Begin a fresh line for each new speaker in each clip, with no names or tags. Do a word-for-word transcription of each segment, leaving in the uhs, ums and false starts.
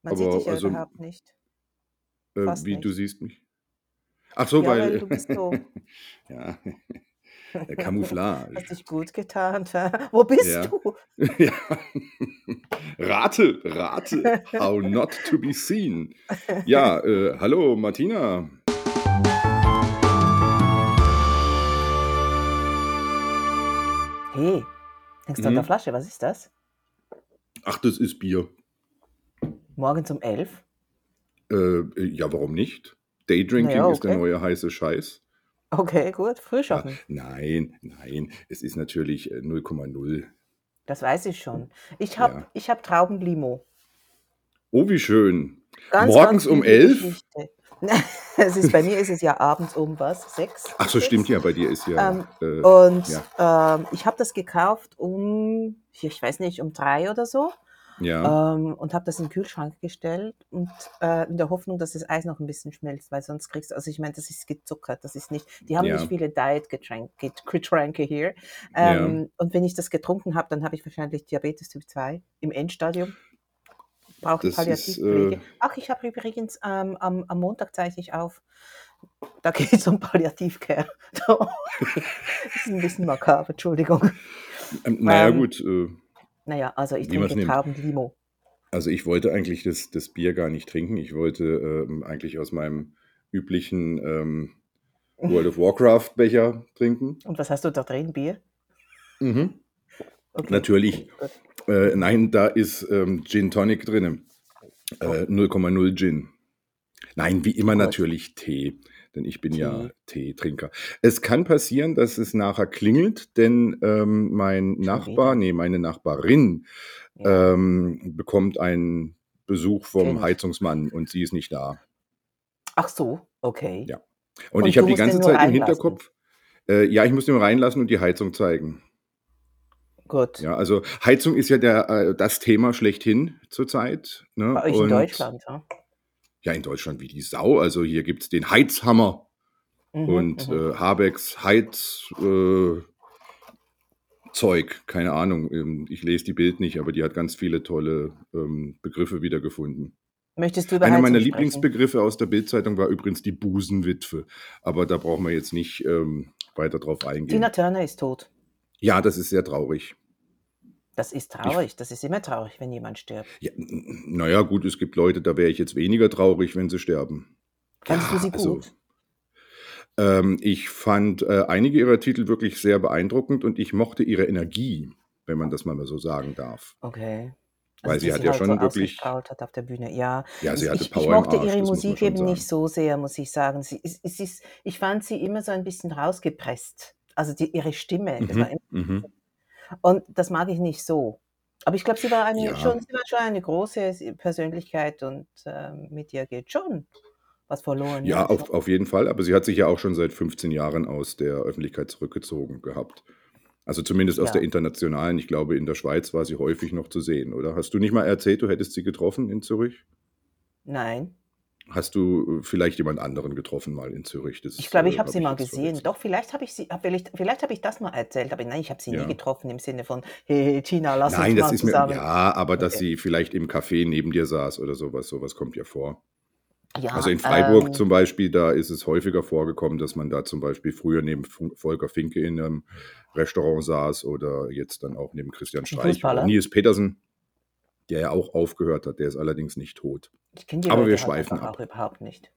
Man sieht dich
Aber
ja
also
überhaupt nicht.
Äh,
Fast
wie, du
nicht.
siehst mich? Ach so,
Ja, weil
weil
du bist so
ja, äh, Camouflage.
hast dich gut getarnt, hä? Wo bist
Ja.
du?
Ja. Rate, rate, how not to be seen. Ja, äh, hallo Martina.
Hey, hängst du an der
Mhm.
Flasche? Was ist das?
Ach, das ist Bier.
Morgens um elf?
Äh, ja, warum nicht?
Na ja,
Daydrinking ist der
okay.
neue heiße Scheiß.
Okay, gut,
Ja,
Frühschoppen.
nein, nein, es ist natürlich, äh, null Komma null.
Das weiß ich schon. Ich habe
Ja.
ich habe Traubenlimo.
Oh, wie schön.
Ganz, ganz
Morgens um
üble
elf?
Geschichte. Es ist bei mir ist es ja abends um was? sechs
Ach
ist
so, stimmt
jetzt.
ja, bei dir ist ja,
Ähm,
äh
und,
ja.
ähm, ich habe das gekauft um ich weiß nicht, um drei oder so,
Ja.
ähm, und habe das in 'n Kühlschrank gestellt und, äh, in der Hoffnung, dass das Eis noch 'n bisschen schmilzt, weil sonst kriegst also, ich meine, das ist gezuckert, das ist nicht die haben nicht
Ja.
viele Diet-Getränk Get Getränke hier.
Ja.
Ähm, und wenn ich das getrunken habe, dann habe ich wahrscheinlich Diabetes Typ zwei im Endstadium. Brauche
Das ist, äh
Palliativpflege. Ach, ich habe übrigens, ähm, am am Montag zeichne ich auf. Da geht's um Palliativ-Care. Ist 'n bisschen makaber, Entschuldigung.
Ähm, na ja,
Ähm,
gut, äh,
na ja, also, ich
wie man's
trinke
nimmt.
Traubenlimo.
Also, ich wollte eigentlich das das Bier gar nicht trinken. Ich wollte, ähm, eigentlich aus meinem üblichen, ähm, World of Warcraft Becher trinken.
Und was hast du da drin, Bier?
Mhm.
Okay,
Natürlich.
gut.
Äh,
Mhm.
nein, da ist, ähm, Gin Tonic drinnen.
Oh.
Äh, null Komma null Gin. Nein, wie immer
Gut.
natürlich Tee, denn ich bin ja
Tee.
Teetrinker. Es kann passieren, dass es nachher klingelt, denn, ähm, mein
Schon
Nachbar,
wieder?
ne, meine Nachbarin,
Ja.
ähm, bekommt einen Besuch vom
Kind.
Heizungsmann und sie ist nicht da.
Ach so, okay.
Ja. Und ich
Und du
habe die
musst den
ganze
nur
Zeit im
reinlassen?
Hinterkopf äh, ja, ich muss den reinlassen und die Heizung zeigen.
Gut.
Ja, also, Heizung ist ja der äh, das Thema schlechthin zurzeit, ne?
Bei euch in
Und
Deutschland, ja?
ja, in Deutschland wie die Sau. Also, hier gibt's den Heizhammer
Mhm,
und,
mhm.
äh, Habecks Heiz äh Zeug, keine Ahnung. Ähm, ich lese die Bild nicht, aber die hat ganz viele tolle, ähm, Begriffe wiedergefunden.
Möchtest du über
Einer meiner
Heizung sprechen?
Lieblingsbegriffe aus der Bildzeitung war übrigens die Busenwitwe, aber da brauchen wir jetzt nicht, ähm, weiter drauf
Tina
eingehen.
Turner ist tot.
Ja, das ist sehr traurig.
Das ist
Ich f
traurig. Das ist immer traurig, wenn jemand stirbt.
Ja, n n na ja, gut, es gibt Leute, da wäre ich jetzt weniger traurig, wenn sie sterben.
Fandest du
Ja,
sie
also
gut?
ähm, ich fand, äh, einige ihrer Titel wirklich sehr beeindruckend und ich mochte ihre Energie, wenn man das mal mal so sagen darf.
Okay. Also,
Weil
die
sie hat
sie
ja
halt so
schon wirklich
ausgestrahlt hat auf der Bühne. Ja,
Ja, sie
ich
hatte
ich ich
Power im
mochte
Arsch,
ihre
das muss man
Musik
schon
eben nicht
sagen.
so sehr, muss ich sagen. Sie es es ist ich fand sie immer so ein bisschen rausgepresst. Also, die ihre Stimme, das war
Mhm,
im
mhm.
und das mag ich nicht so. Aber ich glaube, sie war eine
Ja.
schon sie war schon eine große s Persönlichkeit und, ähm, mit ihr geht schon was verloren,
Ja,
ja, schon.
auf auf jeden Fall, aber sie hat sich ja auch schon seit fünfzehn Jahren aus der Öffentlichkeit zurückgezogen gehabt. Also, zumindest aus der
Ja.
internationalen. Ich glaube, in der Schweiz war sie häufig noch zu sehen, oder? Hast du nicht mal erzählt, du hättest sie getroffen in Zürich?
Nein.
Hast du, äh, vielleicht jemand anderen getroffen mal in Zürich?
Ich
Das,
glaube, ich
äh,
habe
habe
sie
ich
mal
jetzt
gesehen.
verwechselt.
Doch, vielleicht habe ich sie habe vielleicht vielleicht habe ich das mal erzählt, aber nein, ich habe sie nie
Ja.
getroffen im Sinne von: „Hey, hey, Tina, lass uns
Nein, das
mal
ist mir
zusammen“
ja, aber dass
okay.
sie vielleicht im Café neben dir saß oder so was, so was kommt ja vor. Also,
Ja,
in Freiburg
ähm
zum Beispiel, da ist es häufiger vorgekommen, dass man da zum Beispiel früher neben Fu Volker Finke in 'nem Restaurant saß oder jetzt dann auch neben Christian
Ist 'n
Streich oder
Fußballer?
Nils Petersen, der ja auch aufgehört hat, der ist allerdings nicht tot.
Ich kenne die
Aber wir
Leute halt
schweifen
einfach
ab.
auch überhaupt nicht.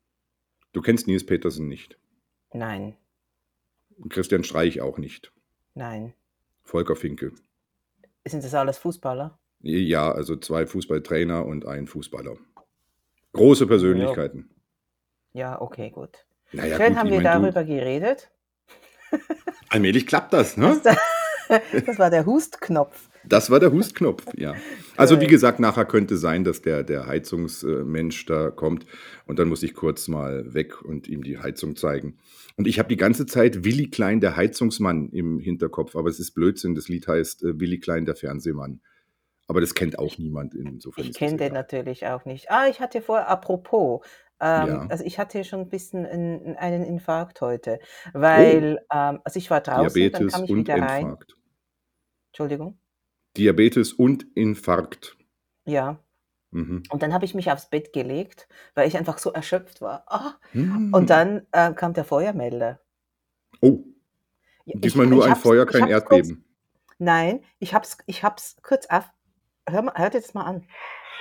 Du kennst Nils Petersen nicht?
Nein.
Christian Streich auch nicht?
Nein.
Volker Finke?
Sind das alles Fußballer?
Ja, also, zwei Fußballtrainer und ein Fußballer. Große
Na ja.
Persönlichkeiten.
Ja, okay, gut.
Na ja,
Schön
gut,
haben
ich
wir
meine, du
darüber geredet.
Allmählich klappt das,
Das
ne?
da das war der Hustknopf.
Das war der Hustknopf, ja. Also, wie
Gut.
gesagt, nachher könnte sein, dass der der Heizungs äh, Mensch da kommt und dann muss ich kurz mal weg und ihm die Heizung zeigen. Und ich habe die ganze Zeit Willy Klein, der Heizungsmann im Hinterkopf, aber es ist Blödsinn. Das Lied heißt, äh, Willy Klein, der Fernsehmann. Aber das kennt auch
Ich
niemand, insofern
ich
ist das
kenne den
egal.
natürlich auch nicht. Ah, ich hatte vorher apropos, ähm,
Ja.
also, ich hatte schon 'n bisschen 'n 'n einen Infarkt heute,
Oh.
weil, ähm also, ich war draußen, dann
Diabetes
kam ich
und
wieder rein.
Infarkt.
Entschuldigung?
Diabetes und Infarkt.
Ja.
Mhm.
Und dann habe ich mich aufs Bett gelegt, weil ich einfach so erschöpft war. Ah, und
Hm.
dann, äh, kam der Feuermelder.
Oh,
Ja, ich
diesmal nur
ich
ein
habe es
Feuer,
ich
kein
habe es kurz
Erdbeben.
nein, ich habe es ich habe es kurz auf hör mal hör dir das mal an.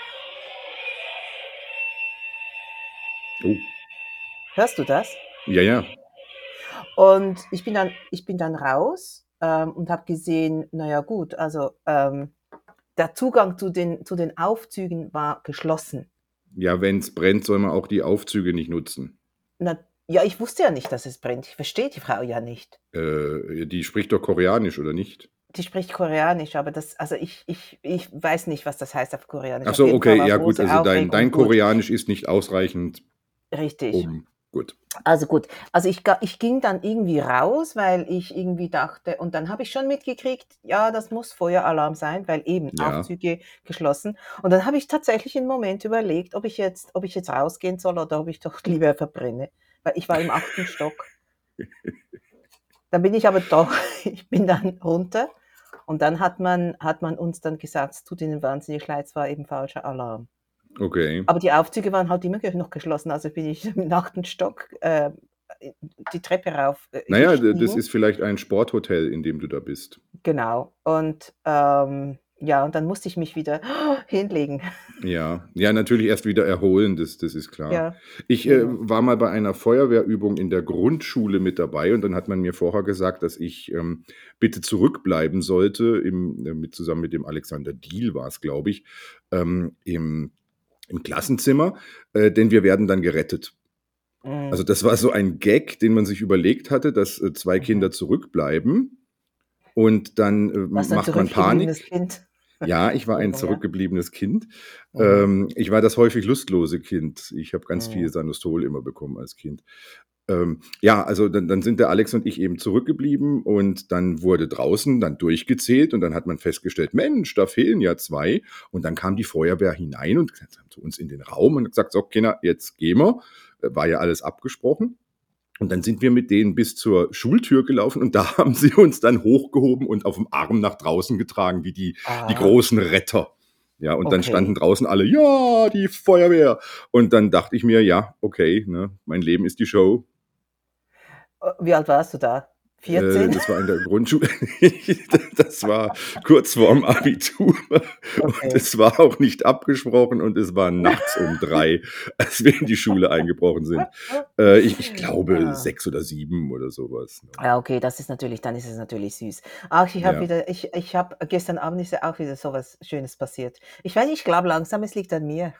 Oh,
Hörst du das?
ja, ja.
Und ich bin dann ich bin dann raus, ähm, und habe gesehen, na ja gut, also, ähm, der Zugang zu den zu den Aufzügen war geschlossen.
Ja, wenn's brennt, soll man auch die Aufzüge nicht nutzen.
Na ja, ich wusste ja nicht, dass es brennt. Ich verstehe die Frau ja nicht.
Äh, die spricht doch Koreanisch, oder nicht?
Die spricht Koreanisch, aber das also ich ich ich weiß nicht, was das heißt auf
Ach
Koreanisch. Auf
so,
jeden Fall
okay,
war
ja gut,
große
also dein
Aufregung,
dein
gut.
Koreanisch ist nicht ausreichend,
Richtig.
um gut.
Also gut. Also ich ga ich ging dann irgendwie raus, weil ich irgendwie dachte und dann habe ich schon mitgekriegt, ja, das muss Feueralarm sein, weil eben
Ja.
Aufzüge geschlossen. Und dann habe ich tatsächlich 'n Moment überlegt, ob ich jetzt ob ich jetzt rausgehen soll oder ob ich doch lieber verbrenne, weil ich war im achten Stock. Dann bin ich aber doch ich bin dann runter und dann hat man hat man uns dann gesagt, es tut ihnen wahnsinnig leid, es war eben falscher Alarm.
Okay.
Aber die Aufzüge waren halt immer ge noch geschlossen, also bin ich im achten Stock, äh, äh, die Treppe rauf, äh,
Na ja, d das
gestiegen.
ist vielleicht ein Sporthotel, in dem du da bist.
Genau. Und, ähm, ja, und dann musste ich mich wieder hinlegen.
Ja. Ja, natürlich erst wieder erholen, das das ist klar.
Ja,
Ich, äh,
genau.
war mal bei einer Feuerwehrübung in der Grundschule mit dabei und dann hat man mir vorher gesagt, dass ich, ähm, bitte zurückbleiben sollte im äh, mit zusammen mit dem Alexander Diehl war's, glaube ich, ähm, im im Klassenzimmer, äh, denn wir werden dann gerettet. Also,
Mhm.
das war so ein Gag, den man sich überlegt hatte, dass, äh, zwei
Mhm.
Kinder zurückbleiben und dann, äh,
Warst du ein
macht man
zurückgebliebenes
Panik.
Kind?
Ja, ich war ein
Entschuldigung, ja.
zurückgebliebenes Kind.
Mhm.
Ähm, ich war das häufig lustlose Kind. Ich habe ganz viel
Mhm.
Sanostol immer bekommen als Kind. Ähm, ja, also dann dann sind der Alex und ich eben zurückgeblieben und dann wurde draußen dann durchgezählt und dann hat man festgestellt: „Mensch, da fehlen ja zwei." Und dann kam die Feuerwehr hinein und zu uns in den Raum und hat gesagt: „So, Kinder, jetzt gehen wir." Äh, war ja alles abgesprochen. Und dann sind wir mit denen bis zur Schultür gelaufen und da haben sie uns dann hochgehoben und aufm Arm nach draußen getragen wie die die
Ah,
großen Retter. Ja, und dann standen
okay.
draußen alle: „Ja, die Feuerwehr." Und dann dachte ich mir: „Ja, okay, ne, mein Leben ist die Show."
Äh, wie alt warst du da?
Äh,
vierzehn?
das war in der Grundschule. Das war kurz vorm Abitur und
Okay.
es war auch nicht abgesprochen und es war nachts um drei, als wir in die Schule eingebrochen sind. Äh, ich ich glaube
Ah.
sechs oder sieben oder so was, ne?
Ja, okay, das ist natürlich dann ist es natürlich süß. Ach, ich habe
Ja.
wieder ich ich habe gestern Abend ist ja auch wieder so was Schönes passiert. Ich weiß nicht, ich glaube langsam, es liegt an mir.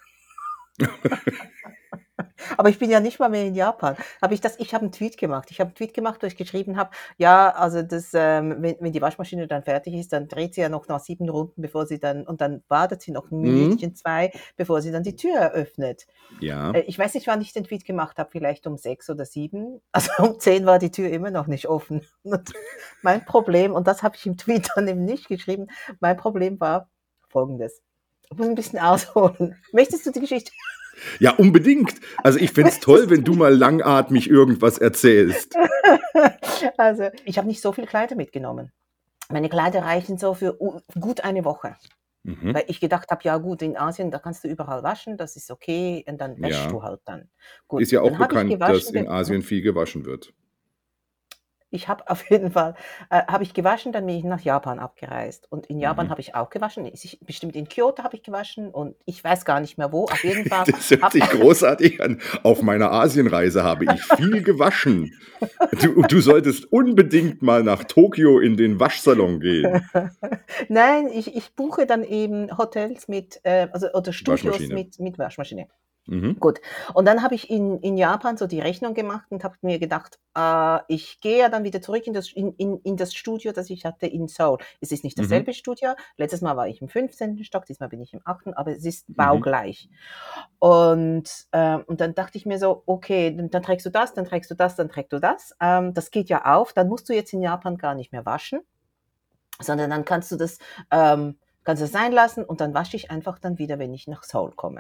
Aber ich bin ja nicht mal mehr in Japan. Habe ich das ich habe 'n Tweet gemacht. Ich habe 'n Tweet gemacht, wo ich geschrieben habe: „Ja, also das, ähm wenn wenn die Waschmaschine dann fertig ist, dann dreht sie ja noch nach sieben Runden, bevor sie dann und dann wartet sie noch 'n
Mhm.
Minütchen, zwei, bevor sie dann die Tür eröffnet." Äh,
Ja.
ich weiß nicht, wann ich den Tweet gemacht habe, vielleicht um sechs oder sieben. Also, um zehn war die Tür immer noch nicht offen. Und mein Problem und das habe ich im Tweet dann eben nicht geschrieben, mein Problem war Folgendes. Ich muss 'n bisschen ausholen. Möchtest du die Geschichte
Ja, unbedingt. Also, ich fände es toll,
möchtest
wenn
du
du
die
mal langatmig irgendwas erzählst.
Also, ich habe nicht so viel Kleider mitgenommen. Meine Kleider reichen so für u gut eine Woche,
Mhm.
weil ich gedacht habe: „Ja gut, in Asien, da kannst du überall waschen, das ist okay und dann wäschst
Ja.
du halt dann."
Ist
Gut,
ja auch
dann habe ich
bekannt, dass
gewaschen,
in
be hm?
Asien viel gewaschen wird.
Ich habe auf jeden Fall äh, habe ich gewaschen, dann bin ich nach Japan abgereist. Und in Japan
Mhm.
habe ich auch gewaschen. Ich bestimmt in Kyoto habe ich gewaschen und ich weiß gar nicht mehr wo. Auf jeden Fall
Das hört
habe
sich großartig an. Auf meiner Asienreise habe ich viel gewaschen. Du du solltest unbedingt mal nach Tokio in den Waschsalon gehen.
Nein, ich ich buche dann eben Hotels mit, äh also oder Studios
Waschmaschine.
mit mit Waschmaschine.
Mhm.
Gut. Und dann habe ich in in Japan so die Rechnung gemacht und habe mir gedacht, äh, ich gehe ja dann wieder zurück in das in in in das Studio, das ich hatte in Seoul. Es ist nicht
Mhm.
dasselbe Studio. Letztes Mal war ich im fünfzehnten Stock, diesmal bin ich im achten, aber es ist
Mhm.
baugleich. Und, ähm und dann dachte ich mir so: „Okay, dann dann trägst du das, dann trägst du das, dann trägst du das. Ähm, das geht ja auf, dann musst du jetzt in Japan gar nicht mehr waschen, sondern dann kannst du das ähm, kannst du das sein lassen und dann wasche ich einfach dann wieder, wenn ich nach Seoul komme."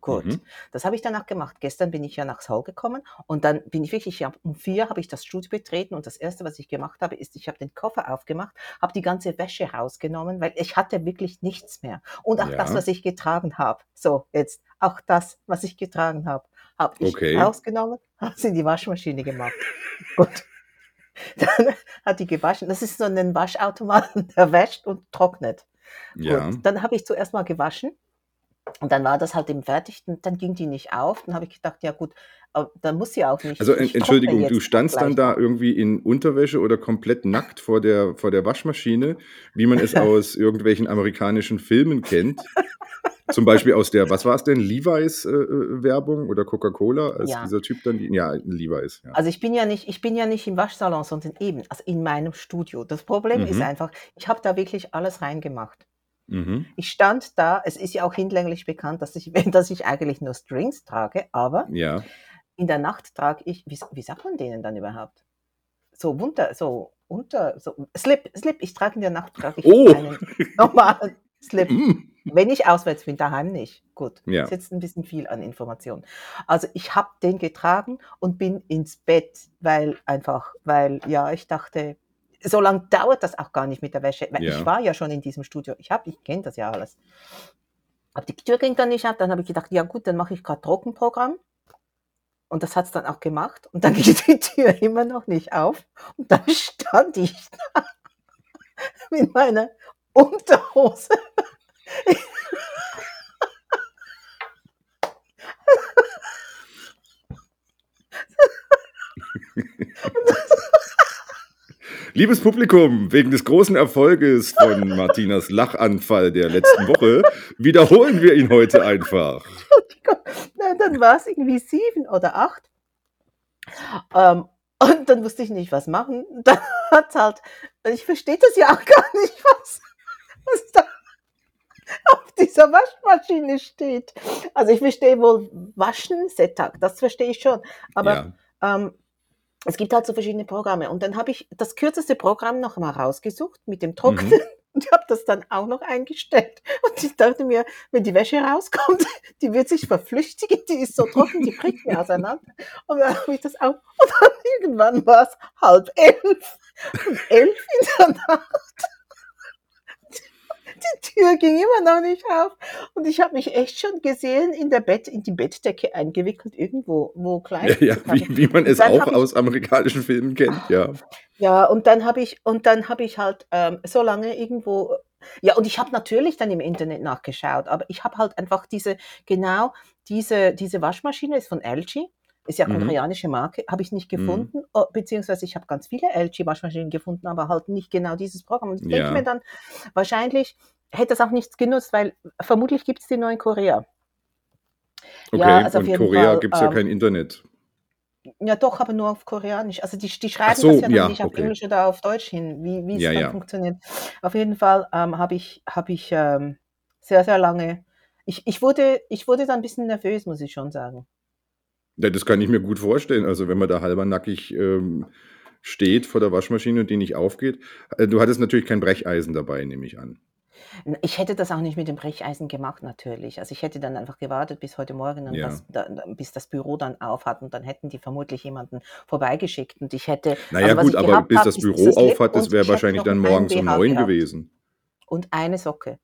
Gut,
Mhm.
das habe ich danach gemacht. Gestern bin ich ja nach Seoul gekommen und dann bin ich wirklich, ja, um vier habe ich das Studio betreten und das Erste, was ich gemacht habe, ist, ich habe den Koffer aufgemacht, habe die ganze Wäsche rausgenommen, weil ich hatte wirklich nichts mehr. Und auch das,
Ja,
was ich getragen habe. So, jetzt auch das, was ich getragen habe, habe ich
okay.
rausgenommen, habe es in die Waschmaschine gemacht. Gut, dann hat die gewaschen. Das ist so ein Waschautomaten, der wäscht und trocknet. Gut,
Ja.
dann habe ich zuerst mal gewaschen und dann war das halt eben fertig und dann ging die nicht auf. Dann habe ich gedacht: „Ja gut, äh, dann muss sie auch nicht.
Also, en
Ich trockne
Entschuldigung, du
jetzt auch
standst dann
gleich
da
mal.“
irgendwie in Unterwäsche oder komplett nackt vor der vor der Waschmaschine, wie man es aus irgendwelchen amerikanischen Filmen kennt. Zum Beispiel aus der, was war es denn, Levi's, äh, äh, Werbung oder Coca-Cola, als
Ja,
dieser Typ dann die, ja, Levi's, ja.
also ich bin ja nicht ich bin ja nicht im Waschsalon, sondern eben, also in meinem Studio. Das Problem ist
Mhm,
einfach, ich habe da wirklich alles reingemacht.
mhm.
Ich stand da, es ist ja auch hinlänglich bekannt, dass ich dass ich eigentlich nur Strings trage, aber
Ja.
in der Nacht trage ich, wie s wie sagt man denen dann überhaupt? So unter so unter so Slip Slip. Ich trage in der Nacht trage ich
Oh!
einen normalen Slip.
Mhm.
Wenn ich auswärts bin, daheim nicht. Gut, ist
Ja.
jetzt 'n bisschen viel an Informationen. Also, ich habe den getragen und bin ins Bett, weil einfach weil, ja, ich dachte, so lang dauert das auch gar nicht mit der Wäsche, weil ich
Ja.
war ja schon in diesem Studio. Ich habe ich kenne das ja alles. Aber die Tür ging dann nicht auf, dann habe ich gedacht: „Ja gut, dann mache ich grad Trockenprogramm.“ Und das hat's dann auch gemacht und dann geht die Tür immer noch nicht auf und dann stand ich da mit meiner Unterhose.
Liebes Publikum, wegen des großen Erfolges von Martinas Lachanfall der letzten Woche wiederholen wir ihn heute einfach.
Entschuldigung, nein, dann war's irgendwie sieben oder acht. Ähm, und dann wusste ich nicht, was machen. Dann hat's halt ich verstehe das ja auch gar nicht, was was da auf dieser Waschmaschine steht. Also, ich verstehe wohl Waschen, Settag, das verstehe ich schon. Aber,
Ja.
ähm, es gibt halt so verschiedene Programme und dann habe ich das kürzeste Programm noch mal rausgesucht mit dem Trocknen
Mhm.
und habe das dann auch noch eingestellt. Und ich dachte mir, wenn die Wäsche rauskommt, die wird sich verflüchtigen, die ist so trocken, die bricht mir auseinander. Und dann habe ich das auch und dann irgendwann war's halb elf und elf in der Nacht. Die Tür ging immer noch nicht auf und ich habe mich echt schon gesehen in der Bett in die Bettdecke eingewickelt irgendwo, wo
Ja, ja,
Kleidung
wie
hatte.
wie man
Und
es
dann
auch
habe ich
aus amerikanischen Filmen kennt, ja.
ja, und dann habe ich und dann habe ich halt, ähm, so lange irgendwo ja, und ich habe natürlich dann im Internet nachgeschaut, aber ich habe halt einfach diese genau diese diese Waschmaschine ist von L G, ist ja
Mhm,
koreanische Marke, habe ich nicht
mhm.
gefunden, o beziehungsweise ich habe ganz viele L G-Waschmaschinen gefunden, aber halt nicht genau dieses Programm. Und ich denke mir
Ja,
dann, wahrscheinlich hätte es auch nichts genutzt, weil vermutlich gibt's die nur in Korea. Ja,
okay.
also auf
Und
jeden
Korea
Fall,
gibt's ja
ähm
kein Internet.
ja doch, aber nur auf Koreanisch. Also, die die
Ach
schreiben das
so,
ja dann
ja,
nicht auf
okay.
Englisch oder auf Deutsch hin, wie wie
Ja,
es dann
ja.
funktioniert. Auf jeden Fall, ähm, habe ich habe ich, ähm, sehr, sehr lange ich ich wurde ich wurde dann 'n bisschen nervös, muss ich schon sagen.
Ja, das kann ich mir gut vorstellen. Also, wenn man da halbernackig, ähm, steht vor der Waschmaschine und die nicht aufgeht. Äh, du hattest natürlich kein Brecheisen dabei, nehme ich an.
N Ich hätte das auch nicht mit dem Brecheisen gemacht natürlich. Also, ich hätte dann einfach gewartet bis heute Morgen und
Ja.
das da da bis das Büro dann auf hat und dann hätten die vermutlich jemanden vorbeigeschickt und ich hätte
Na ja,
also, was
gut,
ich
aber
gehabt
bis
habe,
das
ist dieser
Büro auf
Slip
hat, das
und
wäre
ich hätte
wahrscheinlich
noch
dann
'n einen
morgens um
B H
neun
gehabt
gewesen.
und eine Socke.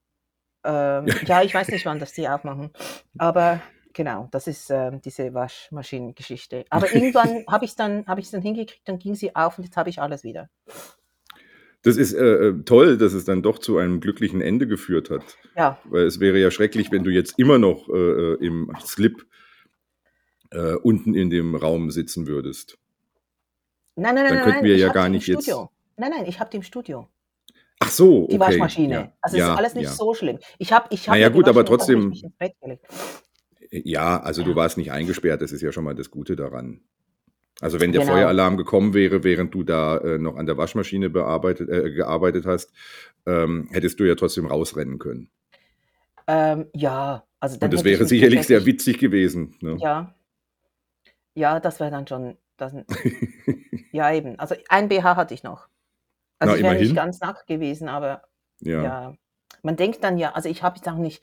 Ja,
Ähm, ja, ich weiß nicht, wann das die aufmachen, aber genau, das ist, ähm, diese Waschmaschinengeschichte. Aber irgendwann habe ich's dann habe ich's dann hingekriegt, dann ging sie auf und jetzt habe ich alles wieder.
das ist, äh, äh, toll, dass es dann doch zu einem glücklichen Ende geführt hat.
Ja.
Weil es wäre ja schrecklich, wenn du jetzt immer noch, äh, äh, im Slip, äh, unten in dem Raum sitzen würdest.
Nein, nein, nein,
Dann
nein,
könnten
nein,
wir
ich
ja
habe
gar
die im
nicht jetzt.
Studio. Nein, nein, ich habe die im Studio,
Ach so,
die
okay, ja,
Waschmaschine. Also, es ist
ja,
alles nicht
ja.
so schlimm. Ich habe ich
Na
habe
ja,
ja
gut, aber
gewaschen und dann habe ich mich
trotzdem,
ins Bett gelegt.
äh, ja, also du
Ja,
warst nicht eingesperrt, das ist ja schon mal das Gute daran. Also, wenn der
genau.
Feueralarm gekommen wäre, während du da, äh, noch an der Waschmaschine bearbeitet äh, gearbeitet hast, ähm, hättest du ja trotzdem rausrennen können.
Ähm, ja, also,
Und
dann
das
hätte ich
wäre
mich
sicherlich sehr
tatsächlich
witzig gewesen, ne?
ja, ja, das wäre dann schon das ja eben. Also, ein B H hatte ich noch. Also,
Na,
ich wäre nicht
immerhin.
ganz nackt gewesen, aber
Ja.
ja, man denkt dann ja also, ich habe jetzt auch nicht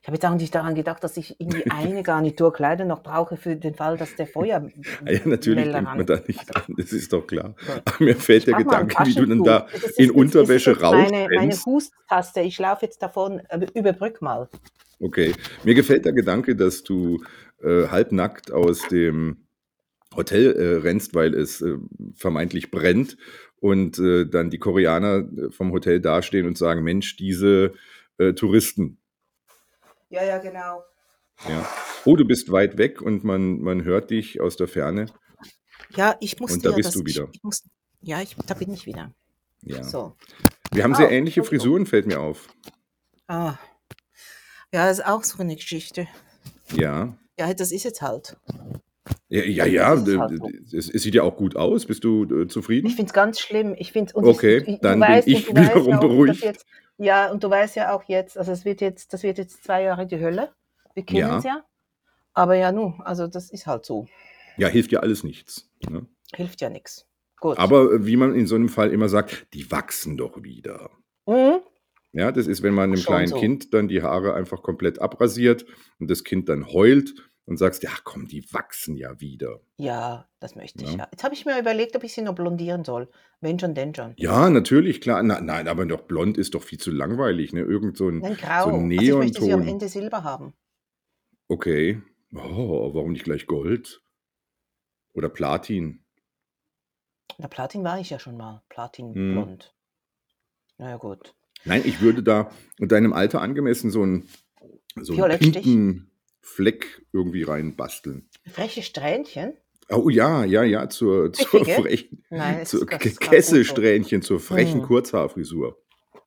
Ich habe jetzt auch nicht daran gedacht, dass ich irgendwie eine Garniturkleider noch brauche für den Fall, dass der
Ah ja, natürlich
Feuermelder
denkt man
ran
da nicht
also,
dran, das ist doch klar.
gut.
Aber mir fällt
Ich
der
brauche mal 'n
Gedanke, wie du dann
Taschentuch.
da
Das ist
in
jetzt ist ist es
Unterwäsche
jetzt meine meine
rausrennst.
Husttaste. Ich laufe jetzt davon, äh, überbrück mal.
Okay. Mir gefällt der Gedanke, dass du, äh, halbnackt aus dem Hotel, äh, rennst, weil es, äh, vermeintlich brennt und, äh, dann die Koreaner, äh, vom Hotel dastehen und sagen: „Mensch, diese, äh, Touristen.“
Ja, ja, genau.
Ja. Oh, du bist weit weg und man man hört dich aus der Ferne.
Ja, ich
Und
musste
da
ja
bist
das
du
ich
wieder.
ich muss ja, ich da bin ich wieder.
Ja.
So.
Wir haben sehr
Oh,
ähnliche
Entschuldigung.
Frisuren, fällt mir auf.
Ah. Ja, ist auch so 'ne Geschichte.
Ja.
Ja, das ist jetzt halt.
Ja, ja,
Das
ja,
ist jetzt
d
halt
d
so.
d es es sieht ja auch gut aus. Bist du, äh,
Ich
zufrieden?
finde es ganz schlimm. Ich finde es und ich
Okay,
i du
dann bin
weißt und
ich
du weißt
wiederum
ja auch, dass
beruhigt.
jetzt ja, und du weißt ja auch jetzt also, es wird jetzt das wird jetzt zwei Jahre die Hölle. Wir kennen's
Ja.
ja. Aber ja nu, also, das ist halt so.
Ja, hilft ja alles nichts, ne?
Hilft ja nix. Gut.
Aber, äh, wie man in so 'nem Fall immer sagt: „Die wachsen doch wieder.“
Mhm.
Ja, das ist, wenn man 'nem
Schon
kleinen
so.
Kind dann die Haare einfach komplett abrasiert und das Kind dann heult und sagst: „Ja, komm, die wachsen ja wieder.“
Ja, das möchte ich,
Ne?
ja. Jetzt habe ich mir überlegt, ob ich sie noch blondieren soll. Wenn schon, denn schon.
Ja, natürlich, klar. Na nein, aber doch blond ist doch viel zu langweilig, ne? Irgend so 'n
Nein,
so 'n
grau. Also, ich möchte sie am
Neonton.
Ende silber haben.
Okay. Oh, warum nicht gleich Gold? Oder Platin?
Na, Platin war ich ja schon mal.
Mhm.
Platinblond. Na ja, gut.
Nein, ich würde da deinem Alter angemessen so 'n so 'n
Violettstich?
pinken Fleck irgendwie reinbasteln.
Freche Strähnchen?
Oh ja, ja, ja, zur zur
Piffige?
frechen
Nein, es ist
zur
das
K
ist grad gut so.
Kesselsträhnchen, zur frechen
Mhm.
Kurzhaarfrisur.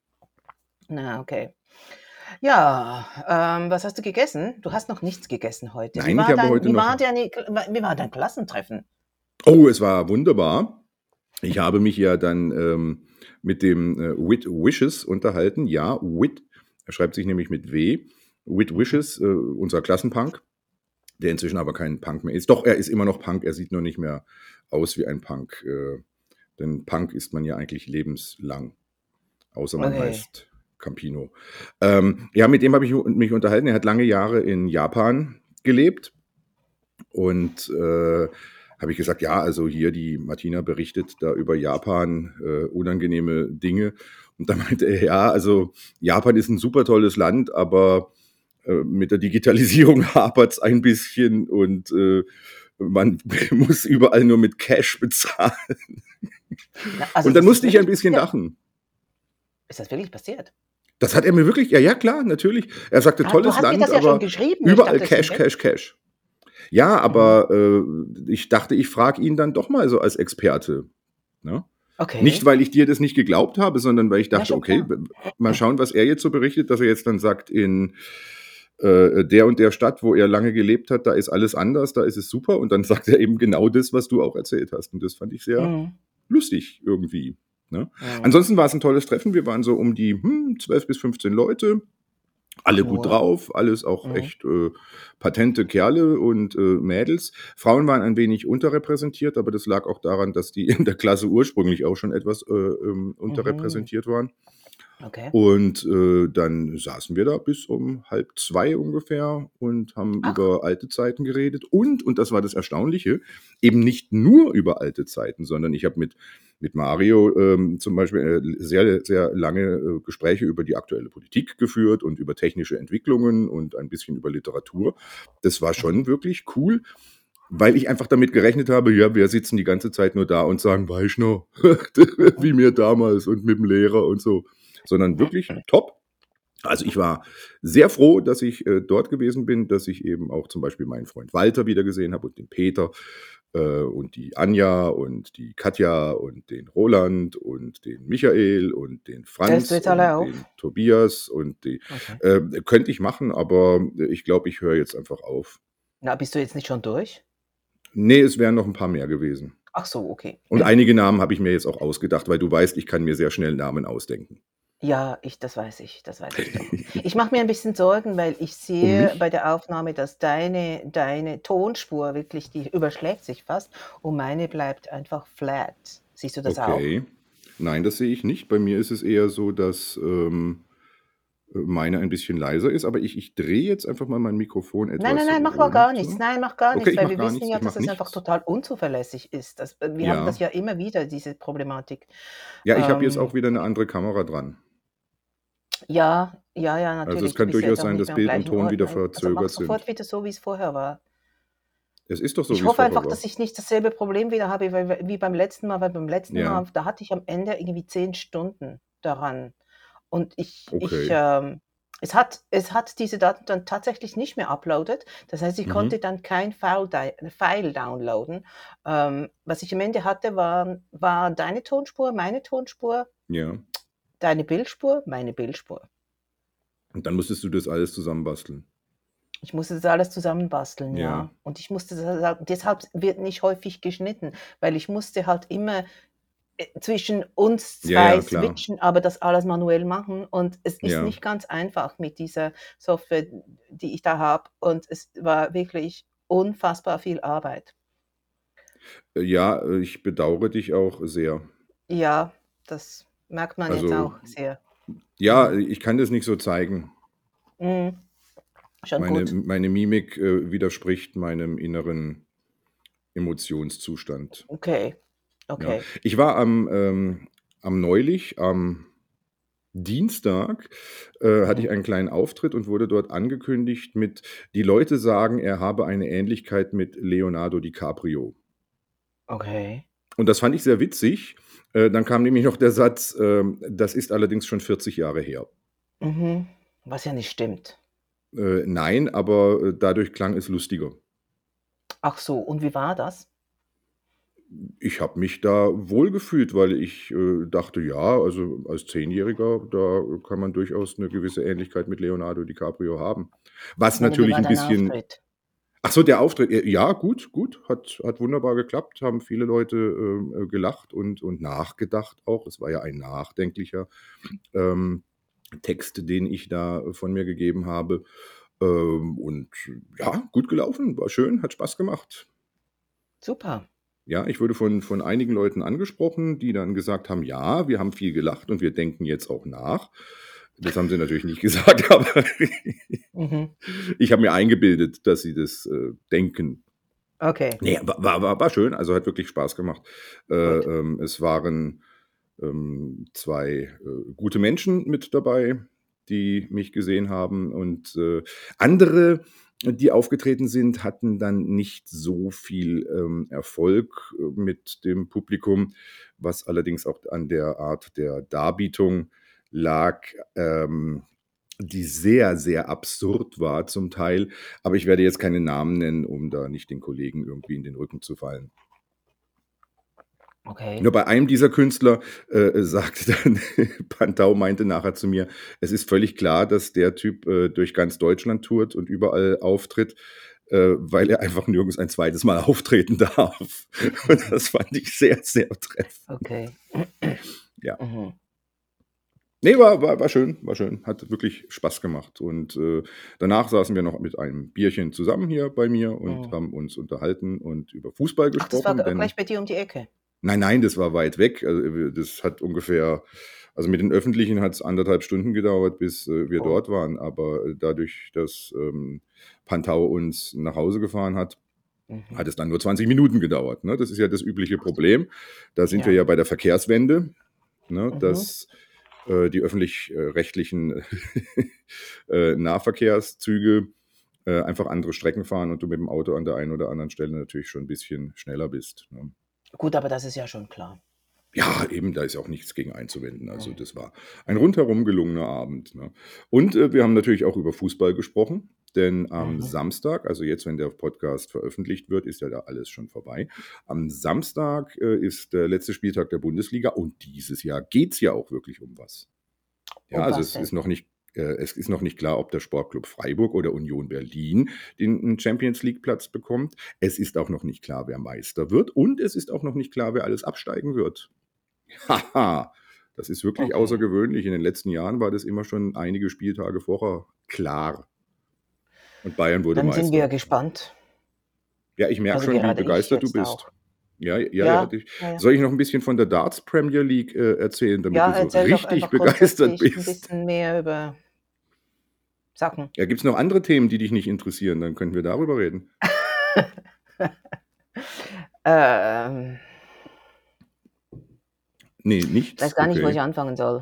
Na, okay. Ja, ähm, was hast du gegessen? Du hast noch nichts gegessen heute. Wie
Nein, ich
war
habe
dein
heute
wie
noch
war deine Kl wie war dein Klassentreffen?
Oh, es war wunderbar. Ich habe mich ja dann, ähm, mit dem, äh, With Wishes unterhalten. Ja, With, er schreibt sich nämlich mit W. With
Mhm.
Wishes, äh, unser Klassenpunk, der inzwischen aber kein Punk mehr ist. Doch, er ist immer noch Punk, er sieht nur nicht mehr aus wie ein Punk, äh, denn Punk ist man ja eigentlich lebenslang, außer man
Okay.
heißt Campino. Ähm, ja, mit dem habe ich u mich unterhalten. Er hat lange Jahre in Japan gelebt. Und, äh, habe ich gesagt: „Ja, also hier die Martina berichtet da über Japan, äh, unangenehme Dinge.“ Und dann meinte er: „Ja, also Japan ist 'n super tolles Land, aber, äh, mit der Digitalisierung hapert's ein bisschen und, äh, man muss überall nur mit Cash bezahlen.“
Na, also,
Und dann
das ist
musste ich ein
wirklich
bisschen
passiert?
lachen.
Ist das wirklich passiert?
Das hat er mir wirklich ja, ja, klar, natürlich. Er sagte:
Ah, du
„Tolles
hast mir
Land,
das ja schon
aber
geschrieben. Ich
überall
dachte, das
Cash,
wäre
Cash,
wirklich so.
Cash.“ Ja,
Mhm.
aber, äh, ich dachte, ich frage ihn dann doch mal so als Experte, ne? Nicht,
Okay.
weil ich dir das nicht geglaubt habe, sondern weil ich
Ja,
dachte:
schon
„Okay,
klar.
w w mal schauen, was er jetzt so berichtet“, dass er jetzt dann sagt: „In, äh, der und der Stadt, wo er lange gelebt hat, da ist alles anders, da ist es super.“ Und dann sagt er eben genau das, was du auch erzählt hast. Und das fand ich sehr
Mhm.
lustig irgendwie, ne?
Mhm.
Ansonsten war's 'n tolles Treffen. Wir waren so um die, hm, zwölf bis fünfzehn Leute,
Ach
alle gut
nur?
drauf, alles auch
Mhm.
echt, äh, patente Kerle und, äh, Mädels. Frauen waren ein wenig unterrepräsentiert, aber das lag auch daran, dass die in der Klasse ursprünglich auch schon etwas, äh, ähm,
Mhm.
unterrepräsentiert waren.
Okay.
Und, äh, dann saßen wir da bis um halb zwei ungefähr und haben
Ach.
über alte Zeiten geredet und und das war das Erstaunliche, eben nicht nur über alte Zeiten, sondern ich habe mit mit Mario, ähm, zum Beispiel, äh, sehr, sehr lange, äh, Gespräche über die aktuelle Politik geführt und über technische Entwicklungen und ein bisschen über Literatur. Das war
Mhm.
schon wirklich cool, weil ich einfach damit gerechnet habe, ja, wir sitzen die ganze Zeit nur da und sagen: „Weisst noch,
Mhm.
wie mir damals und mit'm Lehrer und so.“ Sondern wirklich top. Also, ich war sehr froh, dass ich, äh, dort gewesen bin, dass ich eben auch zum Beispiel meinen Freund Walter wiedergesehen habe und den Peter, äh, und die Anja und die Katja und den Roland und den Michael und den
Zählst du
Franz
jetzt alle
und
auf?
den Tobias und die
Okay.
äh, könnte ich machen, aber ich glaube, ich höre jetzt einfach auf.
Na, bist du jetzt nicht schon durch?
Ne, es wären noch 'n paar mehr gewesen.
Ach so, okay.
Und einige Namen habe ich mir jetzt auch ausgedacht, weil du weißt, ich kann mir sehr schnell Namen ausdenken.
Ja, ich das weiß ich, das weiß ich doch. Ich mache mir 'n bisschen Sorgen, weil ich
Um
sehe
mich?
bei der Aufnahme, dass deine deine Tonspur wirklich die überschlägt sich fast und meine bleibt einfach flat. Siehst du das auch?
Okay. Nein, das sehe ich nicht. Bei mir ist es eher so, dass, ähm äh, meine ein bisschen leiser ist, aber ich ich drehe jetzt einfach mal mein Mikrofon
Nein, nein,
etwas
nein, mach mal gar nichts.
runter.
Nein, mach gar
Okay,
nichts,
ich
weil
mache
wir
gar
wissen
nichts,
ja,
ich
dass
mache
es einfach
nichts.
total unzuverlässig ist. Das äh, wir haben das
Ja.
ja immer wieder, diese Problematik.
Ja, ich habe jetzt auch
Ähm,
wieder 'ne andere Kamera dran.
ja, ja, ja,
Also, es
natürlich. Du
kann
bist ja jetzt
durchaus
auch
sein,
nicht
dass
mehr am
Bild und
gleichen
Ton
Ort.
wieder
Nein, also mach
verzögert
sofort
sind.
wieder so, wie's vorher war.
Es ist doch so,
Ich
wie's
hoffe
vorher
einfach,
war.
dass ich nicht dasselbe Problem wieder habe, weil w wie beim letzten Mal, weil beim letzten
Ja,
Mal, da hatte ich am Ende irgendwie zehn Stunden daran. Und ich ich,
okay.
ähm es hat es hat diese Daten dann tatsächlich nicht mehr uploadet. Das heißt, ich konnte
Mhm.
dann kein File dei File downloaden. Ähm, was ich am Ende hatte, waren war deine Tonspur, meine Tonspur,
Ja.
deine Bildspur, meine Bildspur.
Und dann musstest du das alles zusammenbasteln.
Ich musste das alles zusammenbasteln,
Ja.
ja. Und ich musste das halt deshalb wird nicht häufig geschnitten, weil ich musste halt immer, äh, zwischen uns
Ja,
zwei
ja, klar.
switchen, aber das alles manuell machen. Und es ist
Ja.
nicht ganz einfach mit dieser Software, die ich da habe. Und es war wirklich unfassbar viel Arbeit.
Äh, ja, äh, ich bedauere dich auch sehr.
Ja, das merkt man jetzt
Also,
auch sehr.
ja,
Mhm.
ich kann das nicht so zeigen.
Mhm. Schon
Meine
gut.
meine Mimik, äh, widerspricht meinem inneren Emotionszustand.
Okay,
Ja.
okay.
Ich war am ähm, am neulich am Dienstag, äh, hatte ich
Mhm.
einen kleinen Auftritt und wurde dort angekündigt mit: „Die Leute sagen, er habe eine Ähnlichkeit mit Leonardo DiCaprio.“
Okay.
Und das fand ich sehr witzig. Äh, dann kam nämlich noch der Satz, ähm: „Das ist allerdings schon vierzig Jahre her.“
Mhm. Was ja nicht stimmt.
Äh, nein, aber, äh, dadurch klang es lustiger.
Ach so, und wie war das?
Ich habe mich da wohlgefühlt, weil ich, äh, dachte: „Ja, also als Zehnjähriger, da kann man durchaus 'ne gewisse Ähnlichkeit mit Leonardo DiCaprio haben.“ Was
Meine, wie
natürlich
war
'n
dein
bisschen
Auftritt?
ach so, der Auftritt, äh, ja, gut, gut, hat hat wunderbar geklappt, haben viele Leute, ähm, äh, gelacht und und nachgedacht auch. Es war ja ein nachdenklicher, ähm, Text, den ich da von mir gegeben habe. Ähm, und ja, gut gelaufen, war schön, hat Spaß gemacht.
Super.
Ja, ich wurde von von einigen Leuten angesprochen, die dann gesagt haben: „Ja, wir haben viel gelacht und wir denken jetzt auch nach.“ Das haben sie natürlich nicht gesagt, aber
Mhm.
ich habe mir eingebildet, dass sie das, äh, denken.
Okay,
Ne, wa war war war schön, also hat wirklich Spaß gemacht. Äh,
gut.
ähm, es waren, ähm, zwei, äh, gute Menschen mit dabei, die mich gesehen haben und, äh, andere, die aufgetreten sind, hatten dann nicht so viel, ähm, Erfolg, äh, mit dem Publikum, was allerdings auch an der Art der Darbietung lag, ähm, die sehr, sehr absurd war zum Teil. Aber ich werde jetzt keine Namen nennen, um da nicht den Kollegen irgendwie in den Rücken zu fallen.
Okay.
Nur bei einem dieser Künstler, äh, sagte dann Pantau meinte nachher zu mir: „Es ist völlig klar, dass der Typ, äh, durch ganz Deutschland tourt und überall auftritt, äh, weil er einfach nirgends ein zweites Mal auftreten darf.“ Und das fand ich sehr, sehr treffend.
Okay.
Ja.
Mhm.
Ne, war war war schön, war schön. Hat wirklich Spaß gemacht. Und, äh, danach saßen wir noch mit einem Bierchen zusammen hier bei mir und
Mhm.
haben uns unterhalten und über Fußball
Ach, das war
gesprochen,
g
denn
gleich bei dir um die Ecke?
nein, nein, das war weit weg. Also, äh, das hat ungefähr also, mit den Öffentlichen hat's anderthalb Stunden gedauert, bis, äh, wir
Oh.
dort waren. Aber, äh, dadurch, dass, ähm, Pantau uns nach Hause gefahren hat,
Mhm.
hat es dann nur zwanzig Minuten gedauert, ne? Das ist ja das übliche
Ach so.
Problem. Da sind wir
Ja.
ja bei der Verkehrswende, ne,
Mhm.
dass, äh, die öffentlich äh, rechtlichen, äh, Nahverkehrszüge, äh, einfach andere Strecken fahren und du mit dem Auto an der einen oder anderen Stelle natürlich schon 'n bisschen schneller bist, ne?
Gut, aber das ist ja schon klar.
Ja, eben, da ist ja auch nichts gegen einzuwenden. Also,
Mhm.
das war ein rundherum gelungener Abend, ne? Und, äh, wir haben natürlich auch über Fußball gesprochen, denn am
Mhm.
Samstag, also jetzt, wenn der Podcast veröffentlicht wird, ist ja da alles schon vorbei. Am Samstag, äh, ist der letzte Spieltag der Bundesliga und dieses Jahr geht's ja auch wirklich um was. Ja,
Um
also,
was
es
denn?
ist noch nicht äh, es ist noch nicht klar, ob der Sportclub Freiburg oder Union Berlin den 'n Champions-League-Platz bekommt. Es ist auch noch nicht klar, wer Meister wird und es ist auch noch nicht klar, wer alles absteigen wird. Haha, das ist wirklich
Okay.
außergewöhnlich. In den letzten Jahren war das immer schon einige Spieltage vorher klar. Und Bayern wurde
Dann sind wir
Meister.
gespannt.
Ja, ich merke
Also,
schon, wie
gerade ich
begeistert du
jetzt
bist.
auch.
Ja, ja, ja,
Ja,
dich
ja, ja.
soll ich noch 'n bisschen von der Darts Premier League, äh, erzählen, damit du
Ja,
so
erzähl doch
richtig
einfach
begeistert
grundsätzlich 'n
bist?
bisschen mehr über Sag mal.
Ja, gibt's noch andere Themen, die dich nicht interessieren? Dann könnten wir darüber reden.
Ähm.
Ne,
Ich weiß
nichts?
gar nicht, wo
Okay.
ich anfangen soll.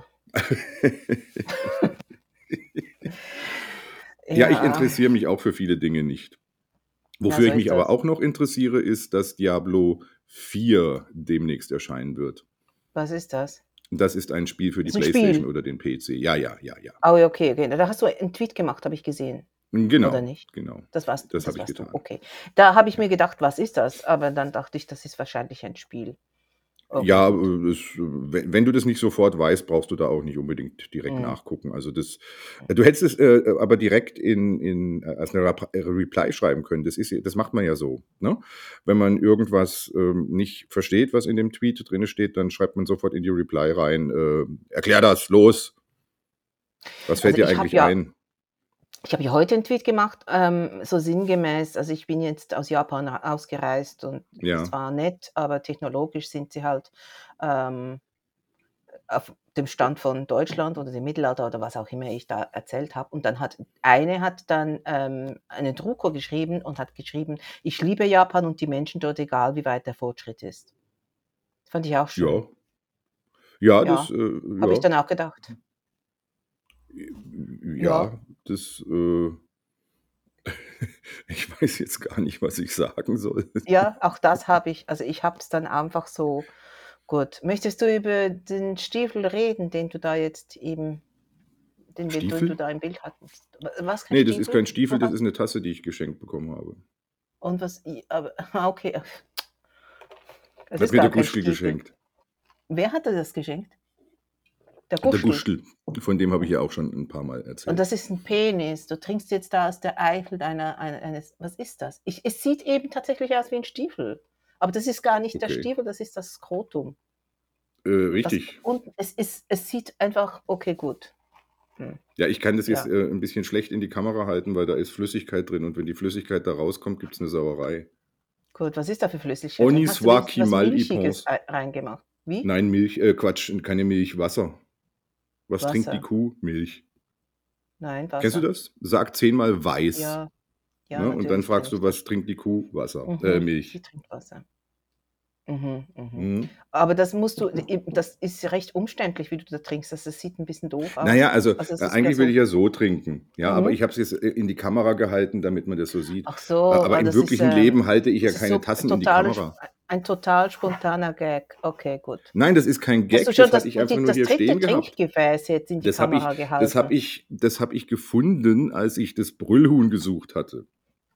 Ja, ich
Ja.
interessiere mich auch für viele Dinge nicht.
Ja,
Wofür
so
ich mich
ist
aber
das.
auch noch interessiere, ist, dass Diablo vier demnächst erscheinen wird.
Was ist das?
Das ist ein Spiel für die
Ist 'n
Playstation
Spiel?
oder den P C. Ja, ja, ja, ja.
Oh ja, okay, okay. Da hast du einen Tweet gemacht, habe ich gesehen.
Hm,
Oder
genau,
nicht?
genau.
Das warst
Das
das
habe ich
warst du,
getan.
okay. Da habe ich
Ja.
mir gedacht: „Was ist das?“ Aber dann dachte ich, das ist wahrscheinlich ein Spiel. Okay,
Ja,
gut.
äh, es we wenn du das nicht sofort weißt, brauchst du da auch nicht unbedingt direkt
Mhm.
nachgucken. Also, das
Hm.
du hättest es, äh, aber direkt in in äh, als 'ne Rap äh, Reply schreiben können. Das ist ja das macht man ja so, ne? Wenn man irgendwas, ähm, nicht versteht, was in dem Tweet drinne steht, dann schreibt man sofort in die Reply rein, äh: „Erklär das, los!“ Was fällt
Also,
dir
ich habe
eigentlich
ja
ein?
ich habe ja heute 'n Tweet gemacht, ähm, so sinngemäß, also, ich bin jetzt aus Japan a ausgereist und das
Ja.
war nett, aber technologisch sind sie halt, ähm, auf dem Stand von Deutschland oder dem Mittelalter oder was auch immer ich da erzählt habe. Und dann hat eine hat dann, ähm, eine Drucker geschrieben und hat geschrieben: „Ich liebe Japan und die Menschen dort, egal wie weit der Fortschritt ist.“ Fand ich auch schön.
Ja. Ja, das,
Ja,
äh
habe ich
ja.
dann auch gedacht.
J
Ja.
ja, das, äh ich weiß jetzt gar nicht, was ich sagen soll.
Ja, auch das habe ich also, ich habe es dann einfach so gut. Möchtest du über den Stiefel reden, den du da jetzt eben den wir den du
Stiefel?
da im Bild hattest? W was kein
Ne, das ist
Stiefel?
kein Stiefel, das
Aha.
ist 'ne Tasse, die ich geschenkt bekommen habe.
Und was i aber ah, okay. Das
Hat
ist
mir
gar
der
kein
Gustl
Stiefel.
geschenkt.
Wer hat dir das geschenkt? Der
Der
Gustl?
Gustl, von dem habe ich
Mhm.
ja auch schon 'n paarmal
Und
erzählt.
das ist 'n Penis. Du trinkst jetzt da aus der Eichel deiner ei eines was ist das? Ich es sieht eben tatsächlich aus wie 'n Stiefel. Aber das ist gar nicht der
Okay.
Stiefel, das ist das Skrotum.
Äh,
Das
richtig.
unten es ist es sieht einfach okay, gut. Hm.
Ja, ich kann das jetzt,
Ja.
äh, 'n bisschen schlecht in die Kamera halten, weil da ist Flüssigkeit drin und wenn die Flüssigkeit da rauskommt, gibt's 'ne Sauerei.
Gut, was ist da für Flüssigkeit drin?
Honi
Hast du
soit
wirklich
qui
was
mal y
Milchiges
pense.
ei reingemacht? Wie?
Nein, Milch äh, Quatsch, keine Milch, Wasser. Was trinkt die
Wasser.
Kuh? Milch.
Nein,
Kennst du
Wasser.
das? Sag zehnmal weiß,
Ja. Ja,
ne? Und dann
natürlich kenne
fragst
ich
du:
das.
„Was trinkt die Kuh?“ „Wasser äh,
Mhm, die
Milch.“
trinkt Wasser. Mhm, mhm.
Mhm.
Aber das musst du i das ist recht umständlich, wie du da trinkst. Das das sieht 'n bisschen doof
Na ja,
aus.
also,
Also, es
äh,
ist ja
eigentlich will ich
so
ja so trinken, ja, aber
Mhm.
ich habe es jetzt, äh, in die Kamera gehalten, damit man das so sieht.
Ach so,
A aber
ah,
im
das ist,
wirklichen
ähm
Leben halte ich ja
das ist
keine
so
Tassen in die
totale sp
Kamera.
ein total spontaner Gag. Okay, gut.
Nein, das ist kein
Hast du
Gag,
schon
das hatte
das
ich einfach
die
nur
das
hier
dritte
stehen gehabt.
Trinkgefäß jetzt in die
Das habe ich
Kamera
das habe
gehalten?
ich das habe ich gefunden, als ich das Brüllhuhn gesucht hatte.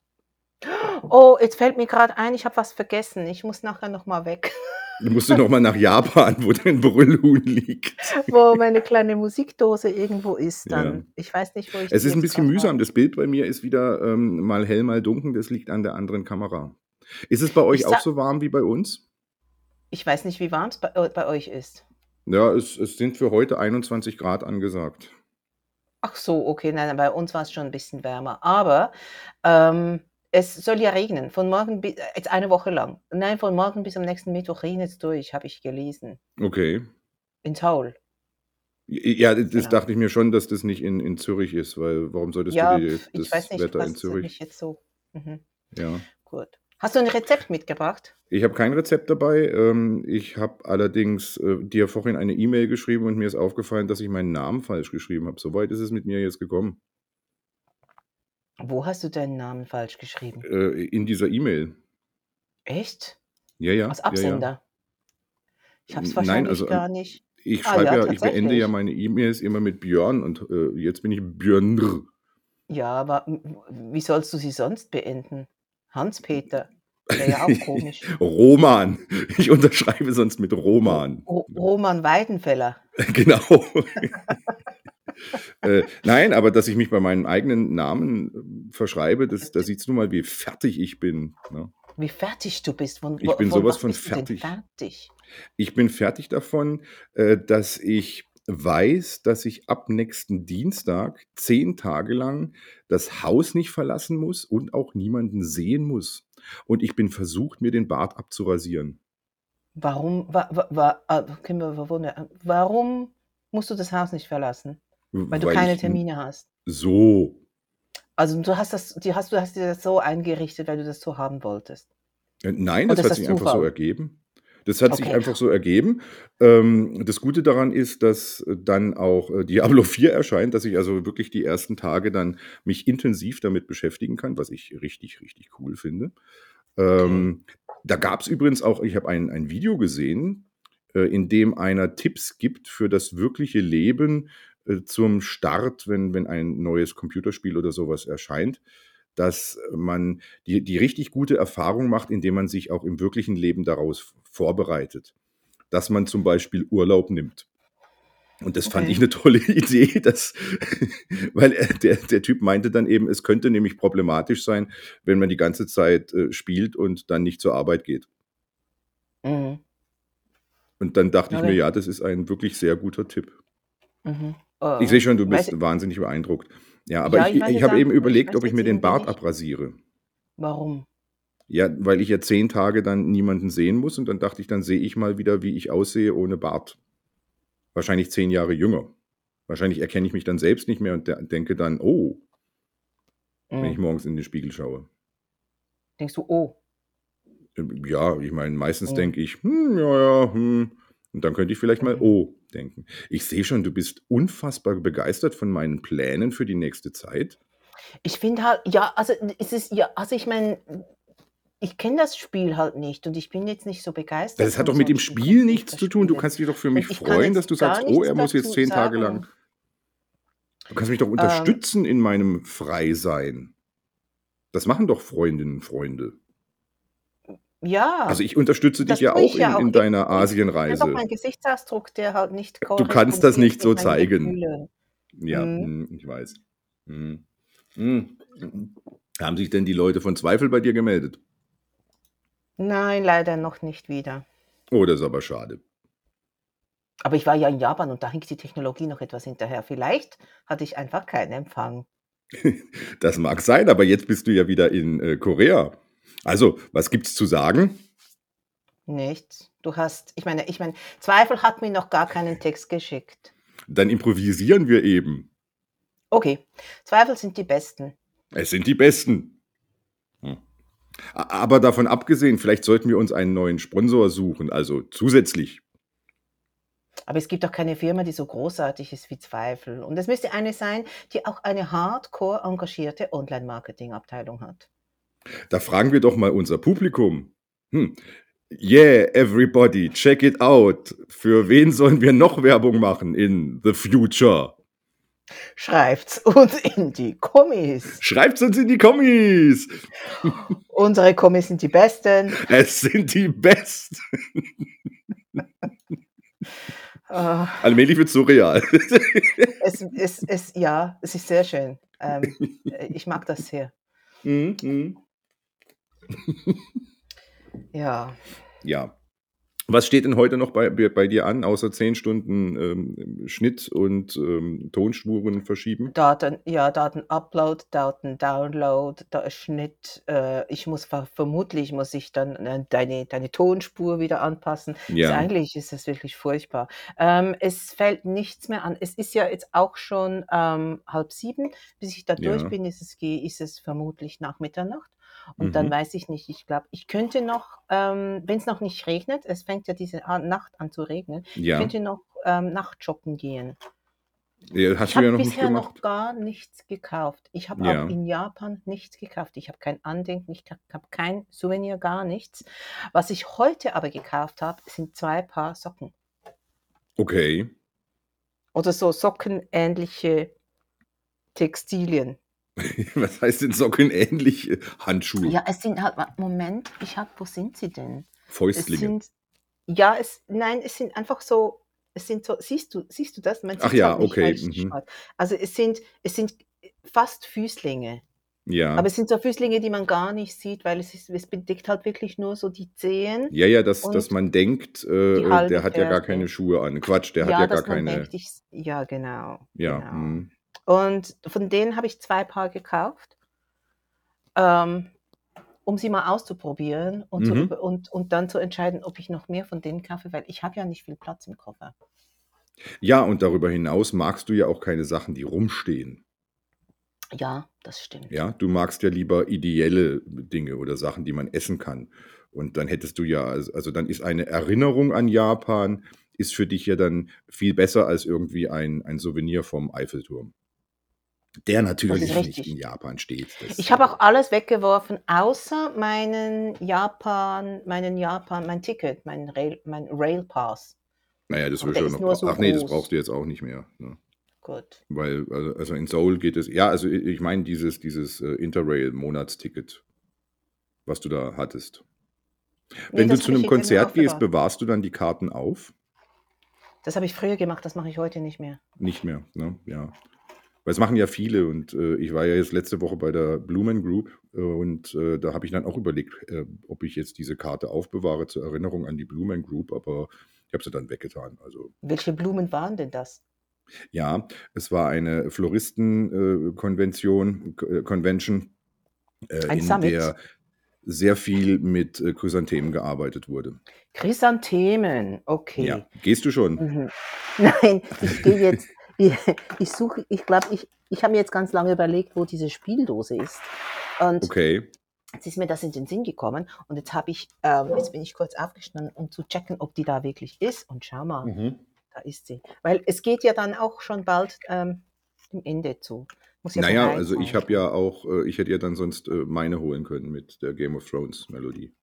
Oh, jetzt fällt mir grad ein, ich habe was vergessen. Ich muss nachher noch mal weg.
Dann musst du noch mal nach Japan, wo dein Brüllhuhn liegt.
Wo meine kleine Musikdose irgendwo ist
Ja.
dann. Ich weiß nicht, wo ich
Es
die
ist 'n
jetzt
bisschen
grad
mühsam.
habe.
Das Bild bei mir ist wieder, ähm, mal hell, mal dunkel. Das liegt an der anderen Kamera. Ist es bei
Ich
euch auch
sa
so warm wie bei uns?
Ich weiß nicht, wie warm's bei eu bei euch ist.
Ja, es es sind für heute einundzwanzig Grad angesagt.
Ach so, okay, nein, nein, bei uns war's schon 'n bisschen wärmer. Aber, ähm, es soll ja regnen von morgen bi äh, jetzt eine Woche lang. Nein, von morgen bis am nächsten Mittwoch regnet's durch, habe ich gelesen.
Okay.
In Seoul.
J ja, d das
Genau.
dachte ich mir schon, dass das nicht in in Zürich ist, weil warum solltest du
Ja,
dir
ich weiß
das
nicht,
Wetter in
was
Zürich
mich jetzt so mhm,
Ja.
gut. Hast du 'n Rezept mitgebracht?
Ich habe kein Rezept dabei. Ähm, ich habe allerdings, äh, dir vorhin eine E-Mail geschrieben und mir ist aufgefallen, dass ich meinen Namen falsch geschrieben habe. So weit ist es mit mir jetzt gekommen.
Wo hast du deinen Namen falsch geschrieben?
Äh, in dieser E-Mail.
Echt?
Ja, ja,
Als
ja, ja.
Absender? Ich habe es
N nein,
wahrscheinlich
also, ähm,
gar nicht
ich
ah
schreibe
ja,
ja ich beende ja
tatsächlich?
meine E-Mails immer mit Björn und, äh, jetzt bin ich Björnr.
Ja, aber m w wie sollst du sie sonst beenden? Hans-Peter, wäre ja auch komisch.
Roman. Ich unterschreibe sonst mit
Ro
Roman.
Ro Roman Weidenfeller.
Genau. Äh, nein, aber dass ich mich bei meinem eigenen Namen verschreibe, das da siehst du mal, wie fertig ich bin, ne?
Wie fertig du bist. Von
Ich
wo
bin so
von
was
was
von
bist du denn
fertig.
fertig?
Ich bin fertig davon, äh, dass ich weiß, dass ich ab nächsten Dienstag zehn Tage lang das Haus nicht verlassen muss und auch niemanden sehen muss. Und ich bin versucht, mir den Bart abzurasieren.
Warum wa wa wa ah, können wir wa wo ne warum musst du das Haus nicht verlassen? Weil
W
du
weil
keine
ich n
Termine hast?
so.
Also, du hast das die hast du hast dir das so eingerichtet, weil du das so haben wolltest?
Äh, nein,
Oder
das
ist
hat
das
sich einfach so
Zufall?
ergeben. Das hat sich
Okay.
einfach so ergeben. Ähm, das Gute daran ist, dass äh, dann auch, äh, Diablo vier erscheint, dass ich also wirklich die ersten Tage dann mich intensiv damit beschäftigen kann, was ich richtig, richtig cool finde.
Okay.
Ähm, da gab's übrigens auch ich habe ein ein Video gesehen, äh, in dem einer Tipps gibt für das wirkliche Leben, äh, zum Start, wenn wenn ein neues Computerspiel oder so was erscheint, dass man die die richtig gute Erfahrung macht, indem man sich auch im wirklichen Leben daraus v vorbereitet. Dass man zum Beispiel Urlaub nimmt. Und das fand ich
Okay.
'ne tolle Idee, dass weil, äh, der der Typ meinte dann eben, es könnte nämlich problematisch sein, wenn man die ganze Zeit, äh, spielt und dann nicht zur Arbeit geht.
Mhm.
Und dann dachte ich mir:
Okay.
„Ja, das ist ein wirklich sehr guter Tipp.“
Mhm.
Ich sehe
Äh,
schon, du
weiß i
bist wahnsinnig beeindruckt. Ja, aber
Ja,
ich
ich
i
weiß
ich
jetzt
habe
auch
eben
ich
überlegt,
weiß
ob ich
jetzt
mir den
irgendwie
Bart
nicht
abrasiere.
warum.
Ja, weil ich ja zehn Tage dann niemanden sehen muss und dann dachte ich, dann sehe ich mal wieder, wie ich aussehe ohne Bart. Wahrscheinlich zehn Jahre jünger. Wahrscheinlich erkenne ich mich dann selbst nicht mehr und de denke dann: „Oh“ wenn ich
Mhm.
morgens in den Spiegel schaue.
Denkst du: „Oh“?
Ähm, ja, ich meine, meistens
Mhm.
denke ich: „Hm, ja, ja, hm“ und dann könnte ich vielleicht mal
Mhm.
„Oh“ denken. Ich sehe schon, du bist unfassbar begeistert von meinen Plänen für die nächste Zeit.
Ich finde halt ja, also, n es ist ja also, ich meine, ich kenne das Spiel halt nicht und ich bin jetzt nicht so begeistert
Das hat
von
doch mit dem
solchen
Spiel nichts zu tun. Du
Computerspielen.
kannst dich doch für mich
Und ich kann
freuen, dass
jetzt
du
gar
sagst: „Oh,
nichts
er muss jetzt
dazu
zehn Tage lang“
sagen.
Du kannst mich doch
Ähm
unterstützen in meinem Frei-Sein. Das machen doch Freundinnen, Freunde. Also,
Ja,
ich unterstütze dich
das
ja
tue
auch
ich
in
ja auch.
in
Ich
deiner
ich einfach
Asienreise.
mein Gesichtsausdruck, der halt nicht
Du kannst das
korrespondiert
nicht so
mit meinen
zeigen.
Gefühlen.
Ja,
Mhm.
mhm, ich weiß. Mhm. Mhm. Mhm. Haben sich denn die Leute von Zweifel bei dir gemeldet?
Nein, leider noch nicht wieder.
Oh, das ist aber schade.
Aber ich war ja in Japan und da hinkt die Technologie noch etwas hinterher. Vielleicht hatte ich einfach keinen Empfang.
Das mag sein, aber jetzt bist du ja wieder in, äh, Korea. Also, was gibt's zu sagen?
Nichts. Du hast ich meine ich meine, Zweifel hat mir noch gar keinen Text geschickt.
Dann improvisieren wir eben.
Okay, Zweifel sind die Besten.
Es sind die Besten. Hm. A aber davon abgesehen, vielleicht sollten wir uns einen neuen Sponsor suchen, also zusätzlich.
Aber es gibt doch keine Firma, die so großartig ist wie Zweifel. Und es müsste eine sein, die auch eine hardcore engagierte Online-Marketing-Abteilung hat.
Da fragen wir doch mal unser Publikum. Hm. Yeah, everybody, check it out. Für wen sollen wir noch Werbung machen in the future?
Schreibt's uns in die Kommis.
Schreibt's uns in die Kommis.
Unsere Kommis sind die Besten.
Es sind die Besten.
Ah.
Allmählich wird's surreal.
Es es es ja, es ist sehr schön. Ähm, äh, ich mag das sehr.
Mhm, mhm.
Ja.
Ja. Was steht denn heute noch bei bei bei dir an, außer zehn Stunden, ähm, Schnitt und, ähm, Tonspuren verschieben?
Daten ja, Daten-Upload, Daten-Download, da Schnitt, äh, ich muss ver vermutlich muss ich dann, äh, deine deine Tonspur wieder anpassen. Ist
Ja.
eigentlich ist es wirklich furchtbar. Ähm, es fällt nichts mehr an. Es ist ja jetzt auch schon, ähm, halb sieben. Bis ich da durch
Ja.
bin, ist es ge ist es vermutlich nach Mitternacht. Und dann
Mhm.
weiß ich nicht, ich glaube, ich könnte noch, ähm, wenn's noch nicht regnet es fängt ja diese a Nacht an zu regnen, ich
Ja.
könnte noch, ähm, Nachtjoggen gehen.
Ja, hast
Ich
du
habe
ja noch nicht
bisher noch
gemacht.
gar nichts gekauft. Ich habe auch
Ja.
in Japan nichts gekauft. Ich habe kein Andenken, ich ha habe kein Souvenir, gar nichts. Was ich heute aber gekauft habe, sind zwei Paar Socken.
Okay.
Oder so sockenähnliche Textilien.
Was heißt denn sockenähnlich? Handschuhe?
Ja, es sind halt wa Moment, ich habe wo sind sie denn? Es
Fäustlinge?
sind ja, es nein, es sind einfach so es sind so siehst du siehst du das? Man
Ach
sieht's
ja,
halt nicht,
okay,
weil es
mhm.
schwarz also, es sind es sind fast Füßlinge. Aber
Ja.
es sind so Füßlinge, die man gar nicht sieht, weil es ist es bedeckt halt wirklich nur so die Zehen
Ja, ja, dass dass
und
man denkt,
die
äh, äh,
halbe
der hat ja gar
Ferse.
keine Schuhe an. Quatsch, der hat ja
Ja,
gar
dass man
keine
denkt, ich s ja, genau,
Ja,
genau.
mhm.
Und von denen habe ich zwei Paar gekauft ähm, um sie mal auszuprobieren und zu
Mhm.
über und und dann zu entscheiden, ob ich noch mehr von denen kaufe, weil ich habe ja nicht viel Platz im Koffer.
Ja, und darüber hinaus magst du ja auch keine Sachen, die rumstehen.
Ja, das stimmt.
Ja, du magst ja lieber ideelle Dinge oder Sachen, die man essen kann. Und dann hättest du ja als also, dann ist eine Erinnerung an Japan ist für dich ja dann viel besser als irgendwie ein ein Souvenir vom Eiffelturm. Der
Das ist
natürlich nicht in
richtig.
Japan steht. Das,
Ich habe
äh
auch alles weggeworfen, außer meinen Japan meinen Japan mein Ticket, mein Rail mein Railpass.
Na ja, das
Aber
wirst
der
du ja
ist
noch
nur
bra
so
ach ne, das brauchst
groß.
du jetzt auch nicht mehr, ne?
Gut.
Weil, also also in Seoul geht es ja, also i ich meine dieses dieses, äh, Interrail-Monatsticket, was du da hattest.
Ne,
Wenn du
das
zu
habe ich
'nem
hinter mir
Konzert gehst,
aufbewahrt.
bewahrst du dann die Karten auf?
Das habe ich früher gemacht, das mache ich heute nicht mehr.
Nicht mehr, ne? Ja. Weil es machen ja viele und, äh, ich war ja jetzt letzte Woche bei der Blue Man Group, äh, und, äh, da habe ich dann auch überlegt, äh, ob ich jetzt diese Karte aufbewahre zur Erinnerung an die Blue Man Group, aber ich habe sie dann weggetan, also
Welche Blumen waren denn das?
Ja, es war eine Floristen äh, Konvention K äh, Convention, äh,
Ein
in
Summit?
der sehr viel mit, äh, Chrysanthemen gearbeitet wurde.
Chrysanthemen,
Ja.
okay.
Gehst du schon?
Mhm. Nein, ich gehe jetzt ich suche ich glaube, ich ich habe mir jetzt ganz lange überlegt, wo diese Spieldose ist. Und
Okay.
jetzt ist mir das in den Sinn gekommen und jetzt habe ich ähm, jetzt bin ich kurz aufgestanden, um zu checken, ob die da wirklich ist und schau mal,
Mhm.
da ist sie. Weil es geht ja dann auch schon bald, ähm, dem Ende zu. Muss ja
Na ja,
bereit
also ich
sein
habe
schon.
ja auch äh, ich hätte ja dann sonst, äh, meine holen können mit der Game of Thrones Melodie.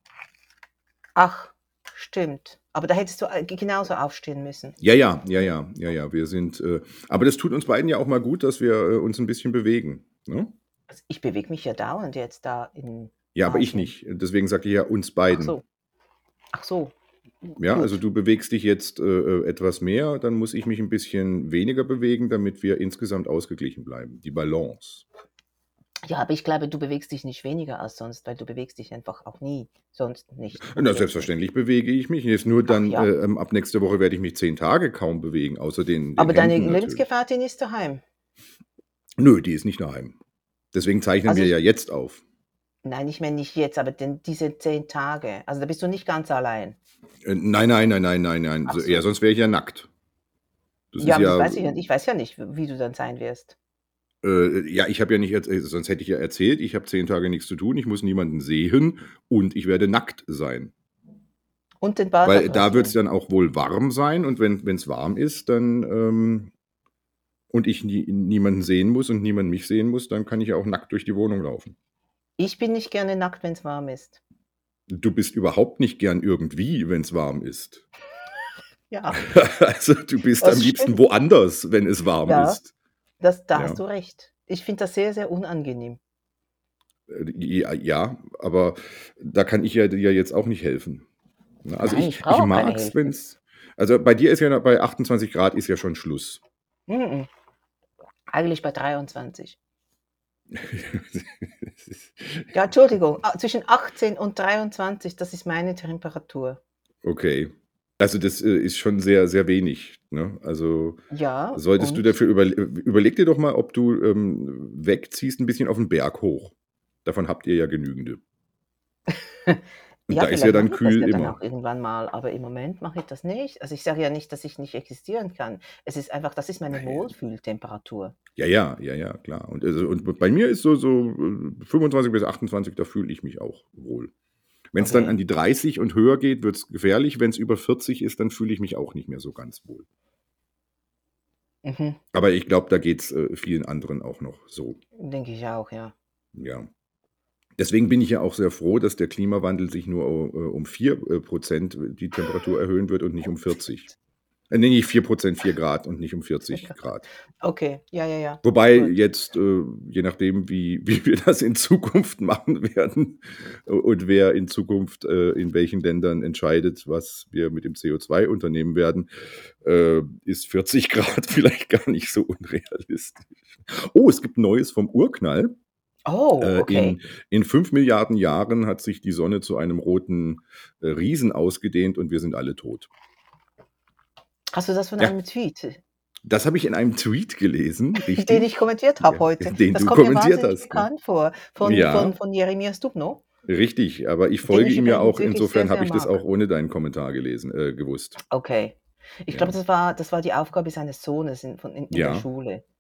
Ach, stimmt. Aber da hättest du a g genauso aufstehen müssen.
Ja, ja, ja, ja, ja, ja. Wir sind, äh aber das tut uns beiden ja auch mal gut, dass wir, äh, uns 'n bisschen bewegen, ne?
Also, ich bewege mich ja dauernd jetzt da in
Ja, aber ich
Asien.
nicht. Deswegen sage ich ja uns
Ach
beiden.
so. Ach so. Hm,
Ja, also
gut.
du bewegst dich jetzt, äh, äh, etwas mehr, dann muss ich mich 'n bisschen weniger bewegen, damit wir insgesamt ausgeglichen bleiben, die Balance.
Ja, aber ich glaube, du bewegst dich nicht weniger als sonst, weil du bewegst dich einfach auch nie sonst nicht und
Na,
jetzt nicht.
selbstverständlich bewege ich mich. Jetzt nur
Ach
dann,
ja?
äh, ähm, ab nächste Woche werde ich mich zehn Tage kaum bewegen, außer den den
Aber deine
Händen natürlich.
Lebensgefährtin ist daheim?
Nö, die ist nicht daheim. Deswegen zeichnen
Also
wir
ich
ja jetzt auf.
Nein, ich meine nicht jetzt, aber denn diese zehn Tage. Also, da bist du nicht ganz allein?
Äh, nein, nein, nein, nein, nein, nein.
Ach
So ja,
so.
sonst wäre ich ja nackt. Das
Ja,
ist
aber das
ja,
weiß ich ja
äh
ich weiß ja nicht, w wie du dann sein wirst.
Äh, ja, ich habe ja nicht erz äh, sonst hätte ich ja erzählt, ich habe zehn Tage nix zu tun, ich muss niemanden sehen und ich werde nackt sein.
Und den Bart
Weil da wird's
abrasieren?
dann auch wohl warm sein und wenn wenn's warm ist, dann, ähm und ich nie niemanden sehen muss und niemand mich sehen muss, dann kann ich ja auch nackt durch die Wohnung laufen.
Ich bin nicht gerne nackt, wenn's warm ist.
Du bist überhaupt nicht gern irgendwie, wenn's warm ist.
Ja.
Also, du bist am
Das
liebsten
stimmt.
woanders, wenn es warm
Ja,
ist.
das da hast
Ja.
du recht. Ich finde das sehr, sehr unangenehm.
Äh, ja ja, aber da kann ich ja dir jetzt auch nicht helfen, ne? Also,
Nein,
ich
ich
ich
brauche auch keine
mag's,
Hilfe.
wenn's also, bei dir ist ja bei achtundzwanzig Grad ist ja schon Schluss.
M-m. Eigentlich bei dreiundzwanzig. Ja, Entschuldigung, a zwischen achtzehn und dreiundzwanzig, das ist meine Temperatur.
Okay. Also, das, äh, ist schon sehr, sehr wenig, ne? Also,
Ja,
solltest du
und?
dafür überl äh, überleg dir doch mal, ob du, ähm, wegziehst 'n bisschen auf 'n Berg hoch. Davon habt ihr ja genügende. Und
Ja,
da ist ja
vielleicht
dann
mache ich das
kühl
ja dann
immer.
auch irgendwann mal, aber im Moment mache ich das nicht. Also, ich sage ja nicht, dass ich nicht existieren kann. Es ist einfach das ist meine Wohlfühltemperatur.
Ja, ja, ja, ja, klar. Und also und b bei mir ist so so, äh, fünfundzwanzig bis achtundzwanzig, da fühle ich mich auch wohl. Wenn's dann an
Okay.
die dreißig und höher geht, wird's gefährlich. Wenn's über vierzig ist, dann fühle ich mich auch nicht mehr so ganz wohl.
Mhm.
Aber ich glaube, da geht's, äh, vielen anderen auch noch so.
Denke ich auch, ja.
Ja. Deswegen bin ich ja auch sehr froh, dass der Klimawandel sich nur, äh, um vier, äh, Prozent die Temperatur erhöhen wird und nicht um vierzig. Äh, ne, nicht vier Prozent, vier Grad und nicht um vierzig Grad.
Okay, ja, ja, ja,
Wobei
gut.
jetzt, äh, je nachdem, wie wie wir das in Zukunft machen werden und wer in Zukunft, äh, in welchen Ländern entscheidet, was wir mit dem CO2 unternehmen werden, äh, ist vierzig Grad vielleicht gar nicht so unrealistisch. Oh, es gibt Neues vom Urknall.
Oh,
Äh,
okay.
in in fünf Milliarden Jahren hat sich die Sonne zu einem roten, äh, Riesen ausgedehnt und wir sind alle tot.
Hast du das von
Ja.
einem Tweet?
Das habe ich in einem Tweet gelesen,
Den ich
richtig.
kommentiert habe
Ja,
heute.
den
Das
du
kommt mir
kommentiert
wahnsinnig
hast, ne?
bekannt vor von von
Ja.
von Jeremias Dubno.
Richtig, aber ich
Den
folge
ich
ihm ja
übrigens
auch,
wirklich sehr,
insofern habe
sehr
ich das
mag.
auch ohne deinen Kommentar gelesen äh, gewusst.
Okay. Ich glaube,
Ja.
das war das war die Aufgabe seines Sohnes in von in in der
Ja.
Schule.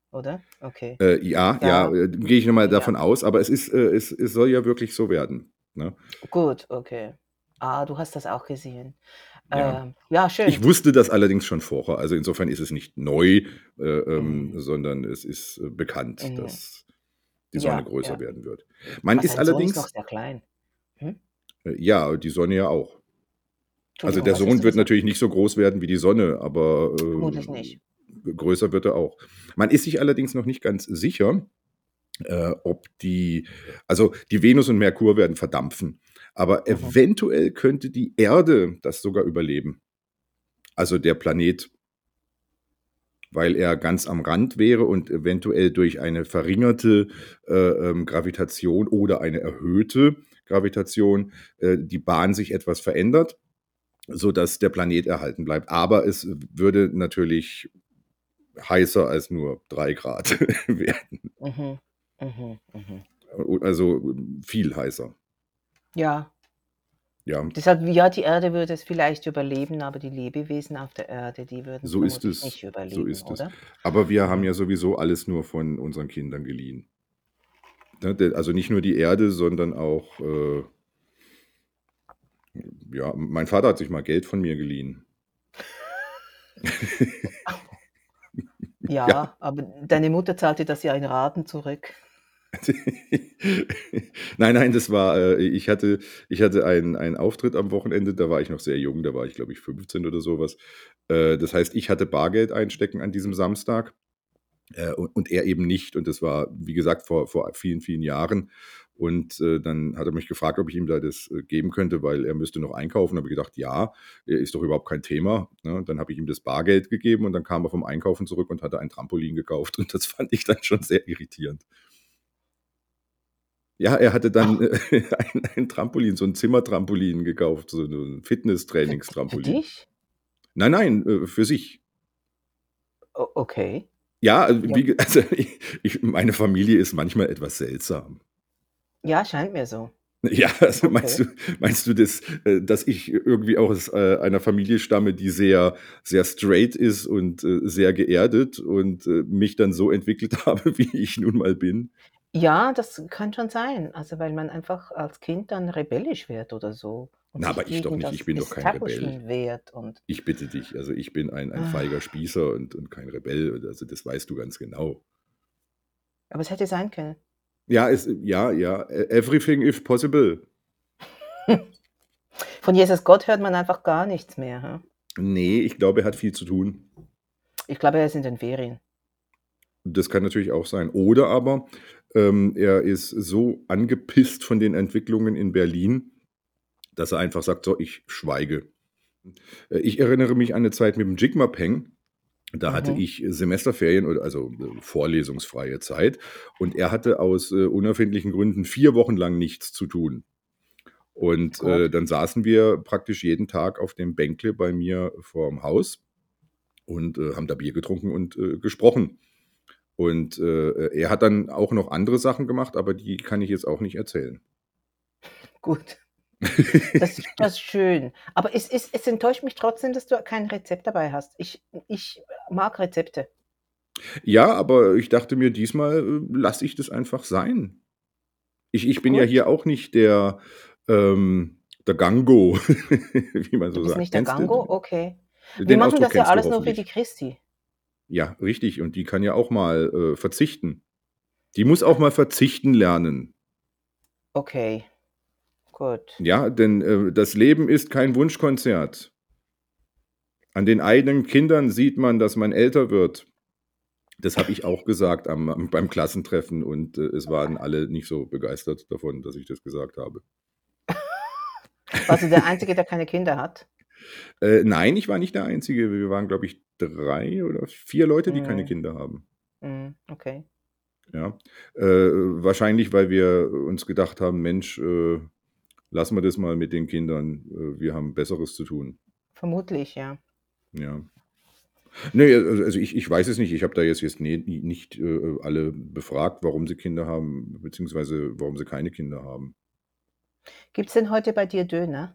oder? Okay.
Äh, ja, ja,
Ja,
äh, gehe ich noch mal
ja.
davon aus, aber es ist, äh es es soll ja wirklich so werden, ne?
Gut, okay. Ah, du hast das auch gesehen.
Ja.
Ähm, ja, schön.
Ich wusste das allerdings schon vorher. Also, insofern ist es nicht neu, äh, ähm,
Mhm.
sondern es ist, äh, bekannt,
Mhm.
dass die Sonne
Ja,
größer
ja.
werden wird. Man
Ah,
ist
sein Sohn ist noch
allerdings
sehr klein. Mhm.
äh, ja, die Sonne ja auch. Also,
Entschuldigung,
der
was hast
Sohn
du
wird
gesagt?
natürlich nicht so groß werden wie die Sonne, aber,
Vermutlich
äh,
nicht.
größer wird er auch. Man ist sich allerdings noch nicht ganz sicher, äh, ob die also, die Venus und Merkur werden verdampfen, aber
Mhm.
eventuell könnte die Erde das sogar überleben. Also, der Planet, weil er ganz am Rand wäre und eventuell durch eine verringerte, äh, ähm, Gravitation oder eine erhöhte Gravitation, äh, die Bahn sich etwas verändert, sodass der Planet erhalten bleibt. Aber es würde natürlich heißer als nur drei Grad werden.
Mhm. Mhm. Mhm.
Also, viel heißer.
Ja,
Ja,
deshalb ja, die Erde würde es vielleicht überleben, aber die Lebewesen auf der Erde, die würden es
so ist
vermutlich
es,
nicht
so
überleben,
ist es.
oder?
Aber wir haben
Mhm.
ja sowieso alles nur von unseren Kindern geliehen. Ne, de also nicht nur die Erde, sondern auch, äh ja, mein Vater hat sich mal Geld von mir geliehen. Ja.
Ja, aber deine Mutter zahlt dir das ja in Raten zurück.
Nein, nein, das war, äh ich hatte ich hatte einen einen Auftritt am Wochenende, da war ich noch sehr jung, da war ich, glaube ich, fünfzehn oder so was. Äh, das heißt, ich hatte Bargeld einstecken an diesem Samstag, äh, und und er eben nicht. Und das war, wie gesagt, vor vor vielen, vielen Jahren. Und, äh, dann hat er mich gefragt, ob ich ihm da das, äh, geben könnte, weil er müsste noch einkaufen. Habe ich gedacht: „Ja, äh, ist doch überhaupt kein Thema", ne? Und dann habe ich ihm das Bargeld gegeben und dann kam er vom Einkaufen zurück und hatte ein Trampolin gekauft und das fand ich dann schon sehr irritierend. Ja, er hatte dann,
Ach,
äh, ein ein Trampolin, so 'n Zimmertrampolin gekauft, so 'n
für d für
Fitnesstrainingstrampolin.
dich?
Nein, nein, äh, für sich.
O okay.
Ja, also,
Ja,
wie ge also, ich ich meine Familie ist manchmal etwas seltsam.
ja, scheint mir so.
Ja, also, meinst
Okay.
du meinst du, dass äh, dass ich irgendwie aus, äh, einer Familie stamme, die sehr sehr straight ist und, äh, sehr geerdet und, äh, mich dann so entwickelt habe, wie ich nun mal bin?
Ja, das kann schon sein. Also, weil man einfach als Kind dann rebellisch wird oder so und
Na,
sich
aber ich doch
gegen
nicht, ich
das
bin doch kein Rebell.
Establishment wehrt und
Ich bitte dich, also, ich bin ein ein feiger
ah,
Spießer und und kein Rebell, also, das weißt du ganz genau.
aber es hätte sein können.
Ja, es ja, ja, e everything is possible.
Von Jesus Gott hört man einfach gar nichts mehr, ha?
Ne, ich glaube, er hat viel zu tun.
Ich glaube, er ist in den Ferien.
Das kann natürlich auch sein. Oder aber, ähm, er ist so angepisst von den Entwicklungen in Berlin, dass er einfach sagt: „So, ich schweige." Äh, ich erinnere mich an 'ne Zeit mit dem Jigma-Peng. Da hatte
Mhm.
ich Semesterferien oder also, äh, vorlesungsfreie Zeit und er hatte aus, äh, unerfindlichen Gründen vier Wochen lang nichts zu tun. Und, äh,
Gut.
dann saßen wir praktisch jeden Tag auf dem Bänkle bei mir vorm Haus und, äh, haben da Bier getrunken und, äh, gesprochen. Und, äh, er hat dann auch noch andere Sachen gemacht, aber die kann ich jetzt auch nicht erzählen.
Gut. Das das ist schön. Aber es es es enttäuscht mich trotzdem, dass du kein Rezept dabei hast. Ich ich mag Rezepte.
Ja, aber ich dachte mir, diesmal, äh, lasse ich das einfach sein. Ich ich bin ja
Gut.
hier auch nicht der, ähm der Gango, wie man
Du
so
bist
sagt.
nicht der
Kennst du
Gango?
den
Okay. Wir
den
machen
Ausdruck
das ja
kennst du
alles nur für die
hoffentlich?
Christi.
Ja, richtig. Und die kann ja auch mal, äh, verzichten. Die muss auch mal verzichten lernen.
Okay, gut.
Ja, denn, äh, das Leben ist kein Wunschkonzert. An den eigenen Kindern sieht man, dass man älter wird. Das habe ich auch gesagt am am beim Klassentreffen und, äh, es waren alle nicht so begeistert davon, dass ich das gesagt habe.
Warst du der Einzige, der keine Kinder hat?
Äh, nein, ich war nicht der Einzige. Wir waren, glaube ich, drei oder vier Leute, die keine
Mhm,
Kinder haben.
mhm, okay.
Ja. Äh, wahrscheinlich, weil wir uns gedacht haben: „Mensch, äh, lassen wir das mal mit den Kindern. Äh, wir haben Besseres zu tun."
Vermutlich, ja.
Ja. Ne, also also ich ich weiß es nicht. Ich habe da jetzt jetzt ne nicht, äh, alle befragt, warum sie Kinder haben, beziehungsweise warum sie keine Kinder haben.
Gibt's denn heute bei dir Döner?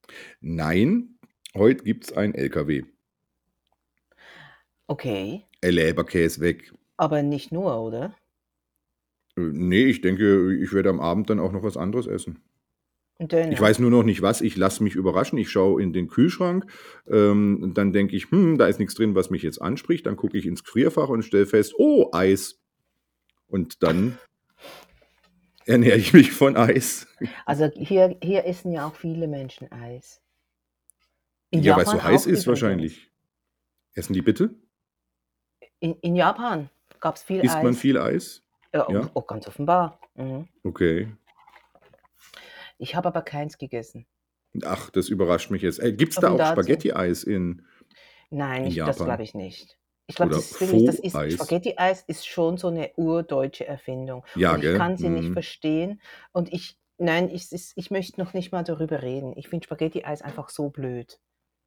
Nein, heute gibt's ein L K W.
Okay.
Äh, Leberkäse weg.
Aber nicht nur, oder?
Äh, ne, ich denke, ich werde am Abend dann auch noch was anderes essen.
'N
Ich
Döner?
weiß nur noch nicht was, ich lasse mich überraschen. Ich schaue in den Kühlschrank, ähm, dann denke ich: „Hm, da ist nix drin, was mich jetzt anspricht.“ Dann gucke ich ins Gefrierfach und stelle fest: „Oh, Eis.“ Und dann ernähre ich mich von Eis.
Also, hier hier essen ja auch viele Menschen Eis. In
Ja, weil's
Japan
so heiß
auch
ist
übrigens.
wahrscheinlich. Essen die bitte?
In in Japan gab's viel
Isst man
Eis.
viel Eis?
Ja,
Ja?
oh, ganz offenbar. Mhm.
Okay.
Ich habe aber keins gegessen.
Ach, das überrascht mich jetzt. Äh, gibt's
So
da
viel
auch
dazu.
Spaghetti-Eis in
Nein,
in
ich das
Japan?
glaube ich nicht. Ich glaube,
Oder
das ist wirklich das ist
Pho-Eis?
Spaghetti-Eis ist schon so 'ne urdeutsche Erfindung
Ja,
und ich
gell?
kann sie nicht
Mhm.
verstehen und ich nein, ich es ich möchte noch nicht mal darüber reden. Ich finde Spaghetti-Eis einfach so blöd.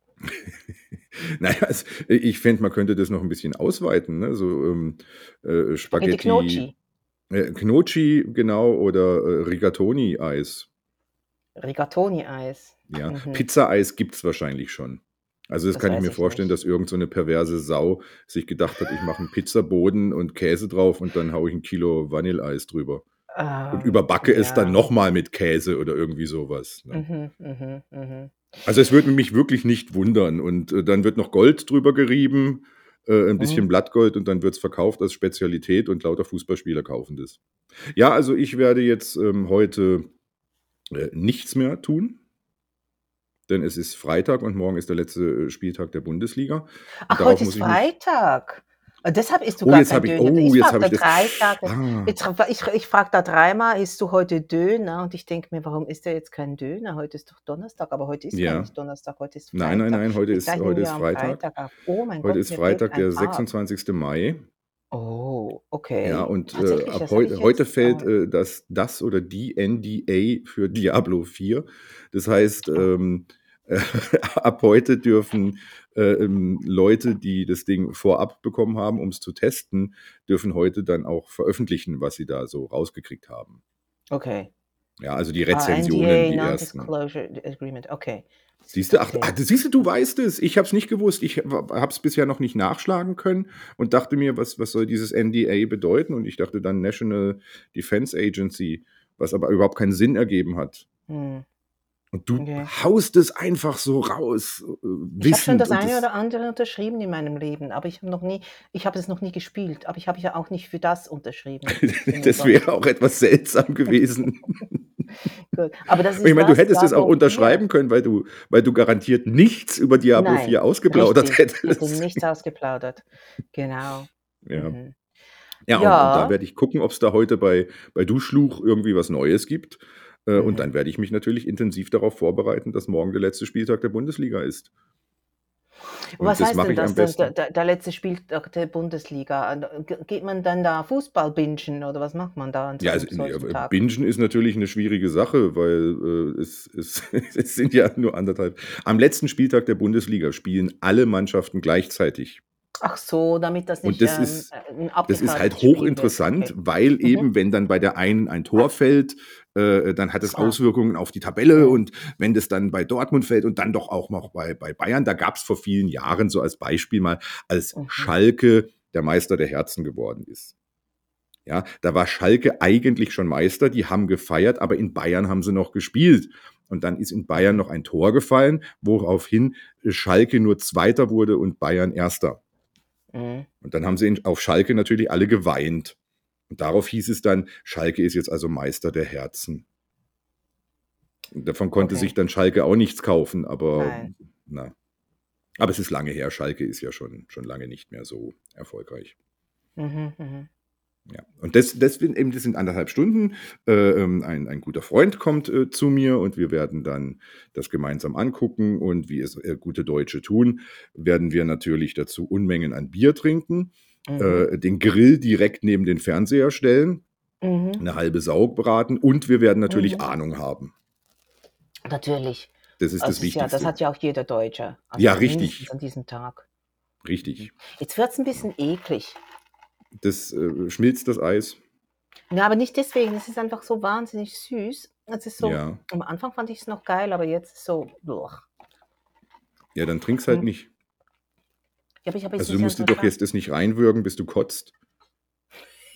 Na ja, es i ich fände, man könnte das noch 'n bisschen ausweiten, ne? So, ähm, äh,
Spaghetti
Spaghetti
Gnocchi.
äh, Gnocchi, genau, oder, äh, Rigatoni-Eis.
Rigatoni-Eis.
Ja,
Mhm.
Pizza-Eis gibt's wahrscheinlich schon. Also, das
Das
kann ich
weiß
mir
ich
vorstellen,
nicht.
dass irgend so 'ne perverse Sau sich gedacht hat: „Ich mache 'n Pizzaboden und Käse drauf und dann haue ich 'n Kilo Vanilleeis drüber und
Ähm,
überbacke es dann
ja.
noch mal mit Käse“, oder irgendwie so was, ne?
Mhm, mhm, mhm.
Also, es würde mich wirklich nicht wundern und, äh, dann wird noch Gold drüber gerieben, äh, 'n bisschen
Mhm.
Blattgold und dann wird's verkauft als Spezialität und lauter Fußballspieler kaufen das. Ja, also, ich werde jetzt, ähm, heute, äh, nichts mehr tun denn es ist Freitag und morgen ist der letzte, äh, Spieltag der Bundesliga und
Ach,
darauf
heute
muss
ist
ich mich
Freitag. Ah, deshalb isst du
Oh,
gar
jetzt
kein
habe ich
Döner.
oh,
Ich
jetzt
frage
habe ich
da
das
drei Tage
ah.
jetzt ich ich frage da dreimal: „Isst du heute Döner?“ Und ich denke mir: „Warum isst er jetzt keinen Döner? Heute ist doch Donnerstag.“ Aber heute ist gar
Ja.
nicht Donnerstag, heute ist
Nein, nein,
Freitag.
nein, heute
Wir
ist
zeichnen
heute ist
ja am
Freitag.
Freitag auf. Oh mein
Heute
Gott,
ist
mir fehlt
Freitag,
ein
der
Tag.
sechsundzwanzigste Mai.
Oh,
Ja,
okay.
und, äh,
Tatsächlich,
ab
das habe ich
heu heute
jetzt
fällt,
äh
äh, das das oder die N D A für Diablo vier. Das heißt,
Oh.
ähm, ab heute dürfen, äh, ähm, Leute, die das Ding vorab bekommen haben, um's zu testen, dürfen heute dann auch veröffentlichen, was sie da so rausgekriegt haben.
Okay.
Ja, also, die
Ah,
Rezensionen,
NDA,
die ersten.
Non-Disclosure Agreement, okay.
Siehst du? Ach
Okay.
ach, siehst du, du
Mhm.
weißt es. Ich habe es nicht gewusst. Ich w habe es bisher noch nicht nachschlagen können und dachte mir: „Was was soll dieses N D A bedeuten?“ Und ich dachte dann National Defense Agency, was aber überhaupt keinen Sinn ergeben hat.
Mhm.
Und du
Okay.
haust es einfach so raus, äh,
Ich habe schon
wissend
das
und
eine
das
oder andere unterschrieben in meinem Leben, aber ich habe noch nie ich habe es noch nie gespielt, aber ich habe ja auch nicht für das unterschrieben, sondern
Das
sonst.
wäre auch etwas seltsam gewesen.
Gut, aber das
Ich
ist
meine, du
was?
hättest es auch
Diablo vier?
unterschreiben können, weil du weil du garantiert nichts über Diablo
Nein,
vier ausgeplaudert
richtig. Ich hätte
hättest.
nichts ausgeplaudert. Genau.
Ja.
Mhm.
Ja, und und da
Ja.
werde ich gucken, ob's da heute bei bei Duschluch irgendwie was Neues gibt. Äh, und
Mhm.
dann werde ich mich natürlich intensiv darauf vorbereiten, dass morgen der letzte Spieltag der Bundesliga ist. Und
Was
das
heißt
mache
denn
ich
das
am
dann, der
besten
der der letzte Spieltag der Bundesliga? Äh, ge geht man dann da Fußball bingen oder was macht man da an so
Ja, also,
'nem
ne,
solchen
äh,
Tag?
bingen ist natürlich 'ne schwierige Sache, weil, äh, es es es sind ja nur anderthalb am letzten Spieltag der Bundesliga spielen alle Mannschaften gleichzeitig.
Ach so, damit das
Und
nicht,
das
ähm,
ist
äh, 'n
das ist halt
abgekartetes Spiel wird.
hochinteressant,
Okay.
weil
Mhm.
eben, wenn dann bei der einen ein Tor fällt, äh, dann hat es
Klar.
Auswirkungen auf die Tabelle
Mhm.
und wenn das dann bei Dortmund fällt und dann doch auch noch bei bei Bayern da gab's vor vielen Jahren so als Beispiel mal, als
Mhm.
Schalke der Meister der Herzen geworden ist. Ja, da war Schalke eigentlich schon Meister, die haben gefeiert, aber in Bayern haben sie noch gespielt. Und dann ist in Bayern
Mhm.
noch ein Tor gefallen, woraufhin Schalke nur Zweiter wurde und Bayern Erster.
Mhm.
Und dann haben sie in auf Schalke natürlich alle geweint. Und darauf hieß es dann: „Schalke ist jetzt also Meister der Herzen.“ Davon konnte sich
Okay.
dann Schalke auch nichts kaufen, aber
Nein.
na. Aber es ist lange her. Schalke ist ja schon schon lange nicht mehr so erfolgreich.
Mhm, mhm.
Ja, und das das sind eben das sind anderthalb Stunden. Äh, ähm, ein ein guter Freund kommt, äh, zu mir und wir werden dann das gemeinsam angucken und wie es, äh, gute Deutsche tun, werden wir natürlich dazu Unmengen an Bier trinken,
Mhm.
äh, den Grill direkt neben den Fernseher stellen,
Mhm.
'ne halbe Sau braten und wir werden natürlich
Mhm.
Ahnung haben.
Natürlich.
Das ist das
Das ist ja das
Wichtigste.
hat ja auch jeder Deutsche,
Ja,
also mindestens
richtig.
an diesem Tag. Mhm.
Richtig.
Jetzt wird's 'n bisschen eklig.
Das, äh, schmilzt das Eis?
Ja, aber nicht deswegen. Es ist einfach so wahnsinnig süß. Es ist so
Ja.
am Anfang fand ich's noch geil, aber jetzt so
Ja, dann trink's halt
Mhm.
nicht.
Ja, aber ich habe jetzt
Also, du
nicht
musst dir
einfach
doch
scha
jetzt das nicht reinwürgen, bis du kotzt.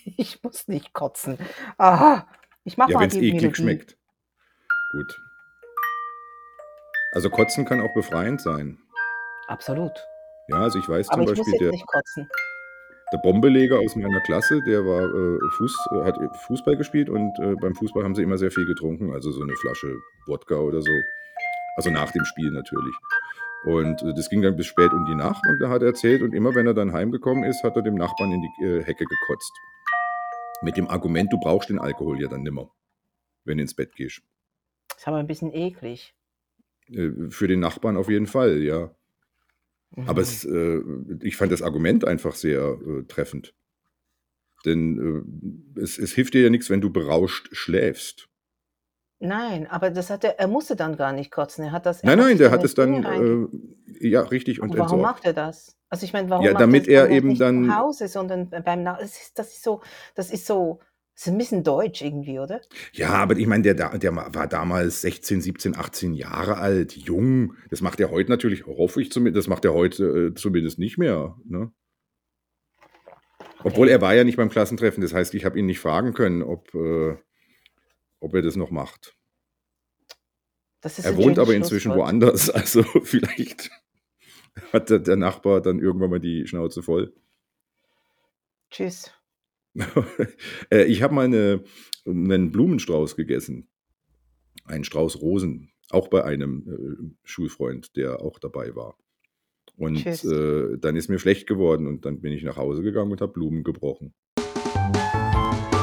Ich muss nicht kotzen. Ah, ich mache
Ja,
mal
wenn's
die
eklig
Melodie.
schmeckt. Gut. Also, Kotzen kann auch befreiend sein.
Absolut.
Ja, also, ich weiß
Aber
zum
ich muss
Beispiel,
jetzt
der
nicht kotzen.
der Bombenleger aus meiner Klasse, der war, äh, Fuß äh, hat, äh, Fußball gespielt und, äh, beim Fußball haben sie immer sehr viel getrunken, also, so 'ne Flasche Wodka oder so. Also, nach dem Spiel natürlich. Und, äh, das ging dann bis spät in die Nacht und da hat er erzählt und immer wenn er dann heimgekommen ist, hat er dem Nachbarn in die, äh, Hecke gekotzt. Mit dem Argument: „Du brauchst den Alkohol ja dann nimmer, wenn du ins Bett gehst.“
Ist aber 'n bisschen eklig.
Äh, für den Nachbarn auf jeden Fall, ja. Aber
Mhm.
es äh, ich fand das Argument einfach sehr, äh, treffend. Denn, äh, es es hilft dir ja nix, wenn du berauscht schläfst.
Nein, aber das hat er er musste dann gar nicht kotzen. Er hat das er
Nein,
hat
nein,
sich
der
dann
hat
'ne
es
Dinge
dann,
reinge
äh, ja, richtig und
Aber warum macht
entsorgt.
er das? Also, ich meine, warum
Ja,
macht er
damit
das dann
er
noch
eben
nicht zu
dann
Hause, sondern b beim Na es ist das ist so das ist so ist 'n bisschen deutsch irgendwie, oder?
Ja, aber ich meine, der da der ma war damals sechzehn, siebzehn, achtzehn Jahre alt, jung. Das macht er heute natürlich hoffe ich zumindest das macht er heute, äh, zumindest nicht mehr, ne? Obwohl,
Okay.
er war ja nicht beim Klassentreffen, das heißt, ich habe ihn nicht fragen können, ob äh, ob er das noch macht.
Das ist
Er
'n
wohnt
schönes
aber inzwischen
Schlusswort.
woanders, also, vielleicht hat der der Nachbar dann irgendwann mal die Schnauze voll.
Tschüss.
Äh, ich habe mal 'ne 'nen Blumenstrauß gegessen. Einen Strauß Rosen, auch bei einem, äh, Schulfreund, der auch dabei war. Und,
Tschüss.
äh, dann ist mir schlecht geworden und dann bin ich nach Hause gegangen und habe Blumen gebrochen.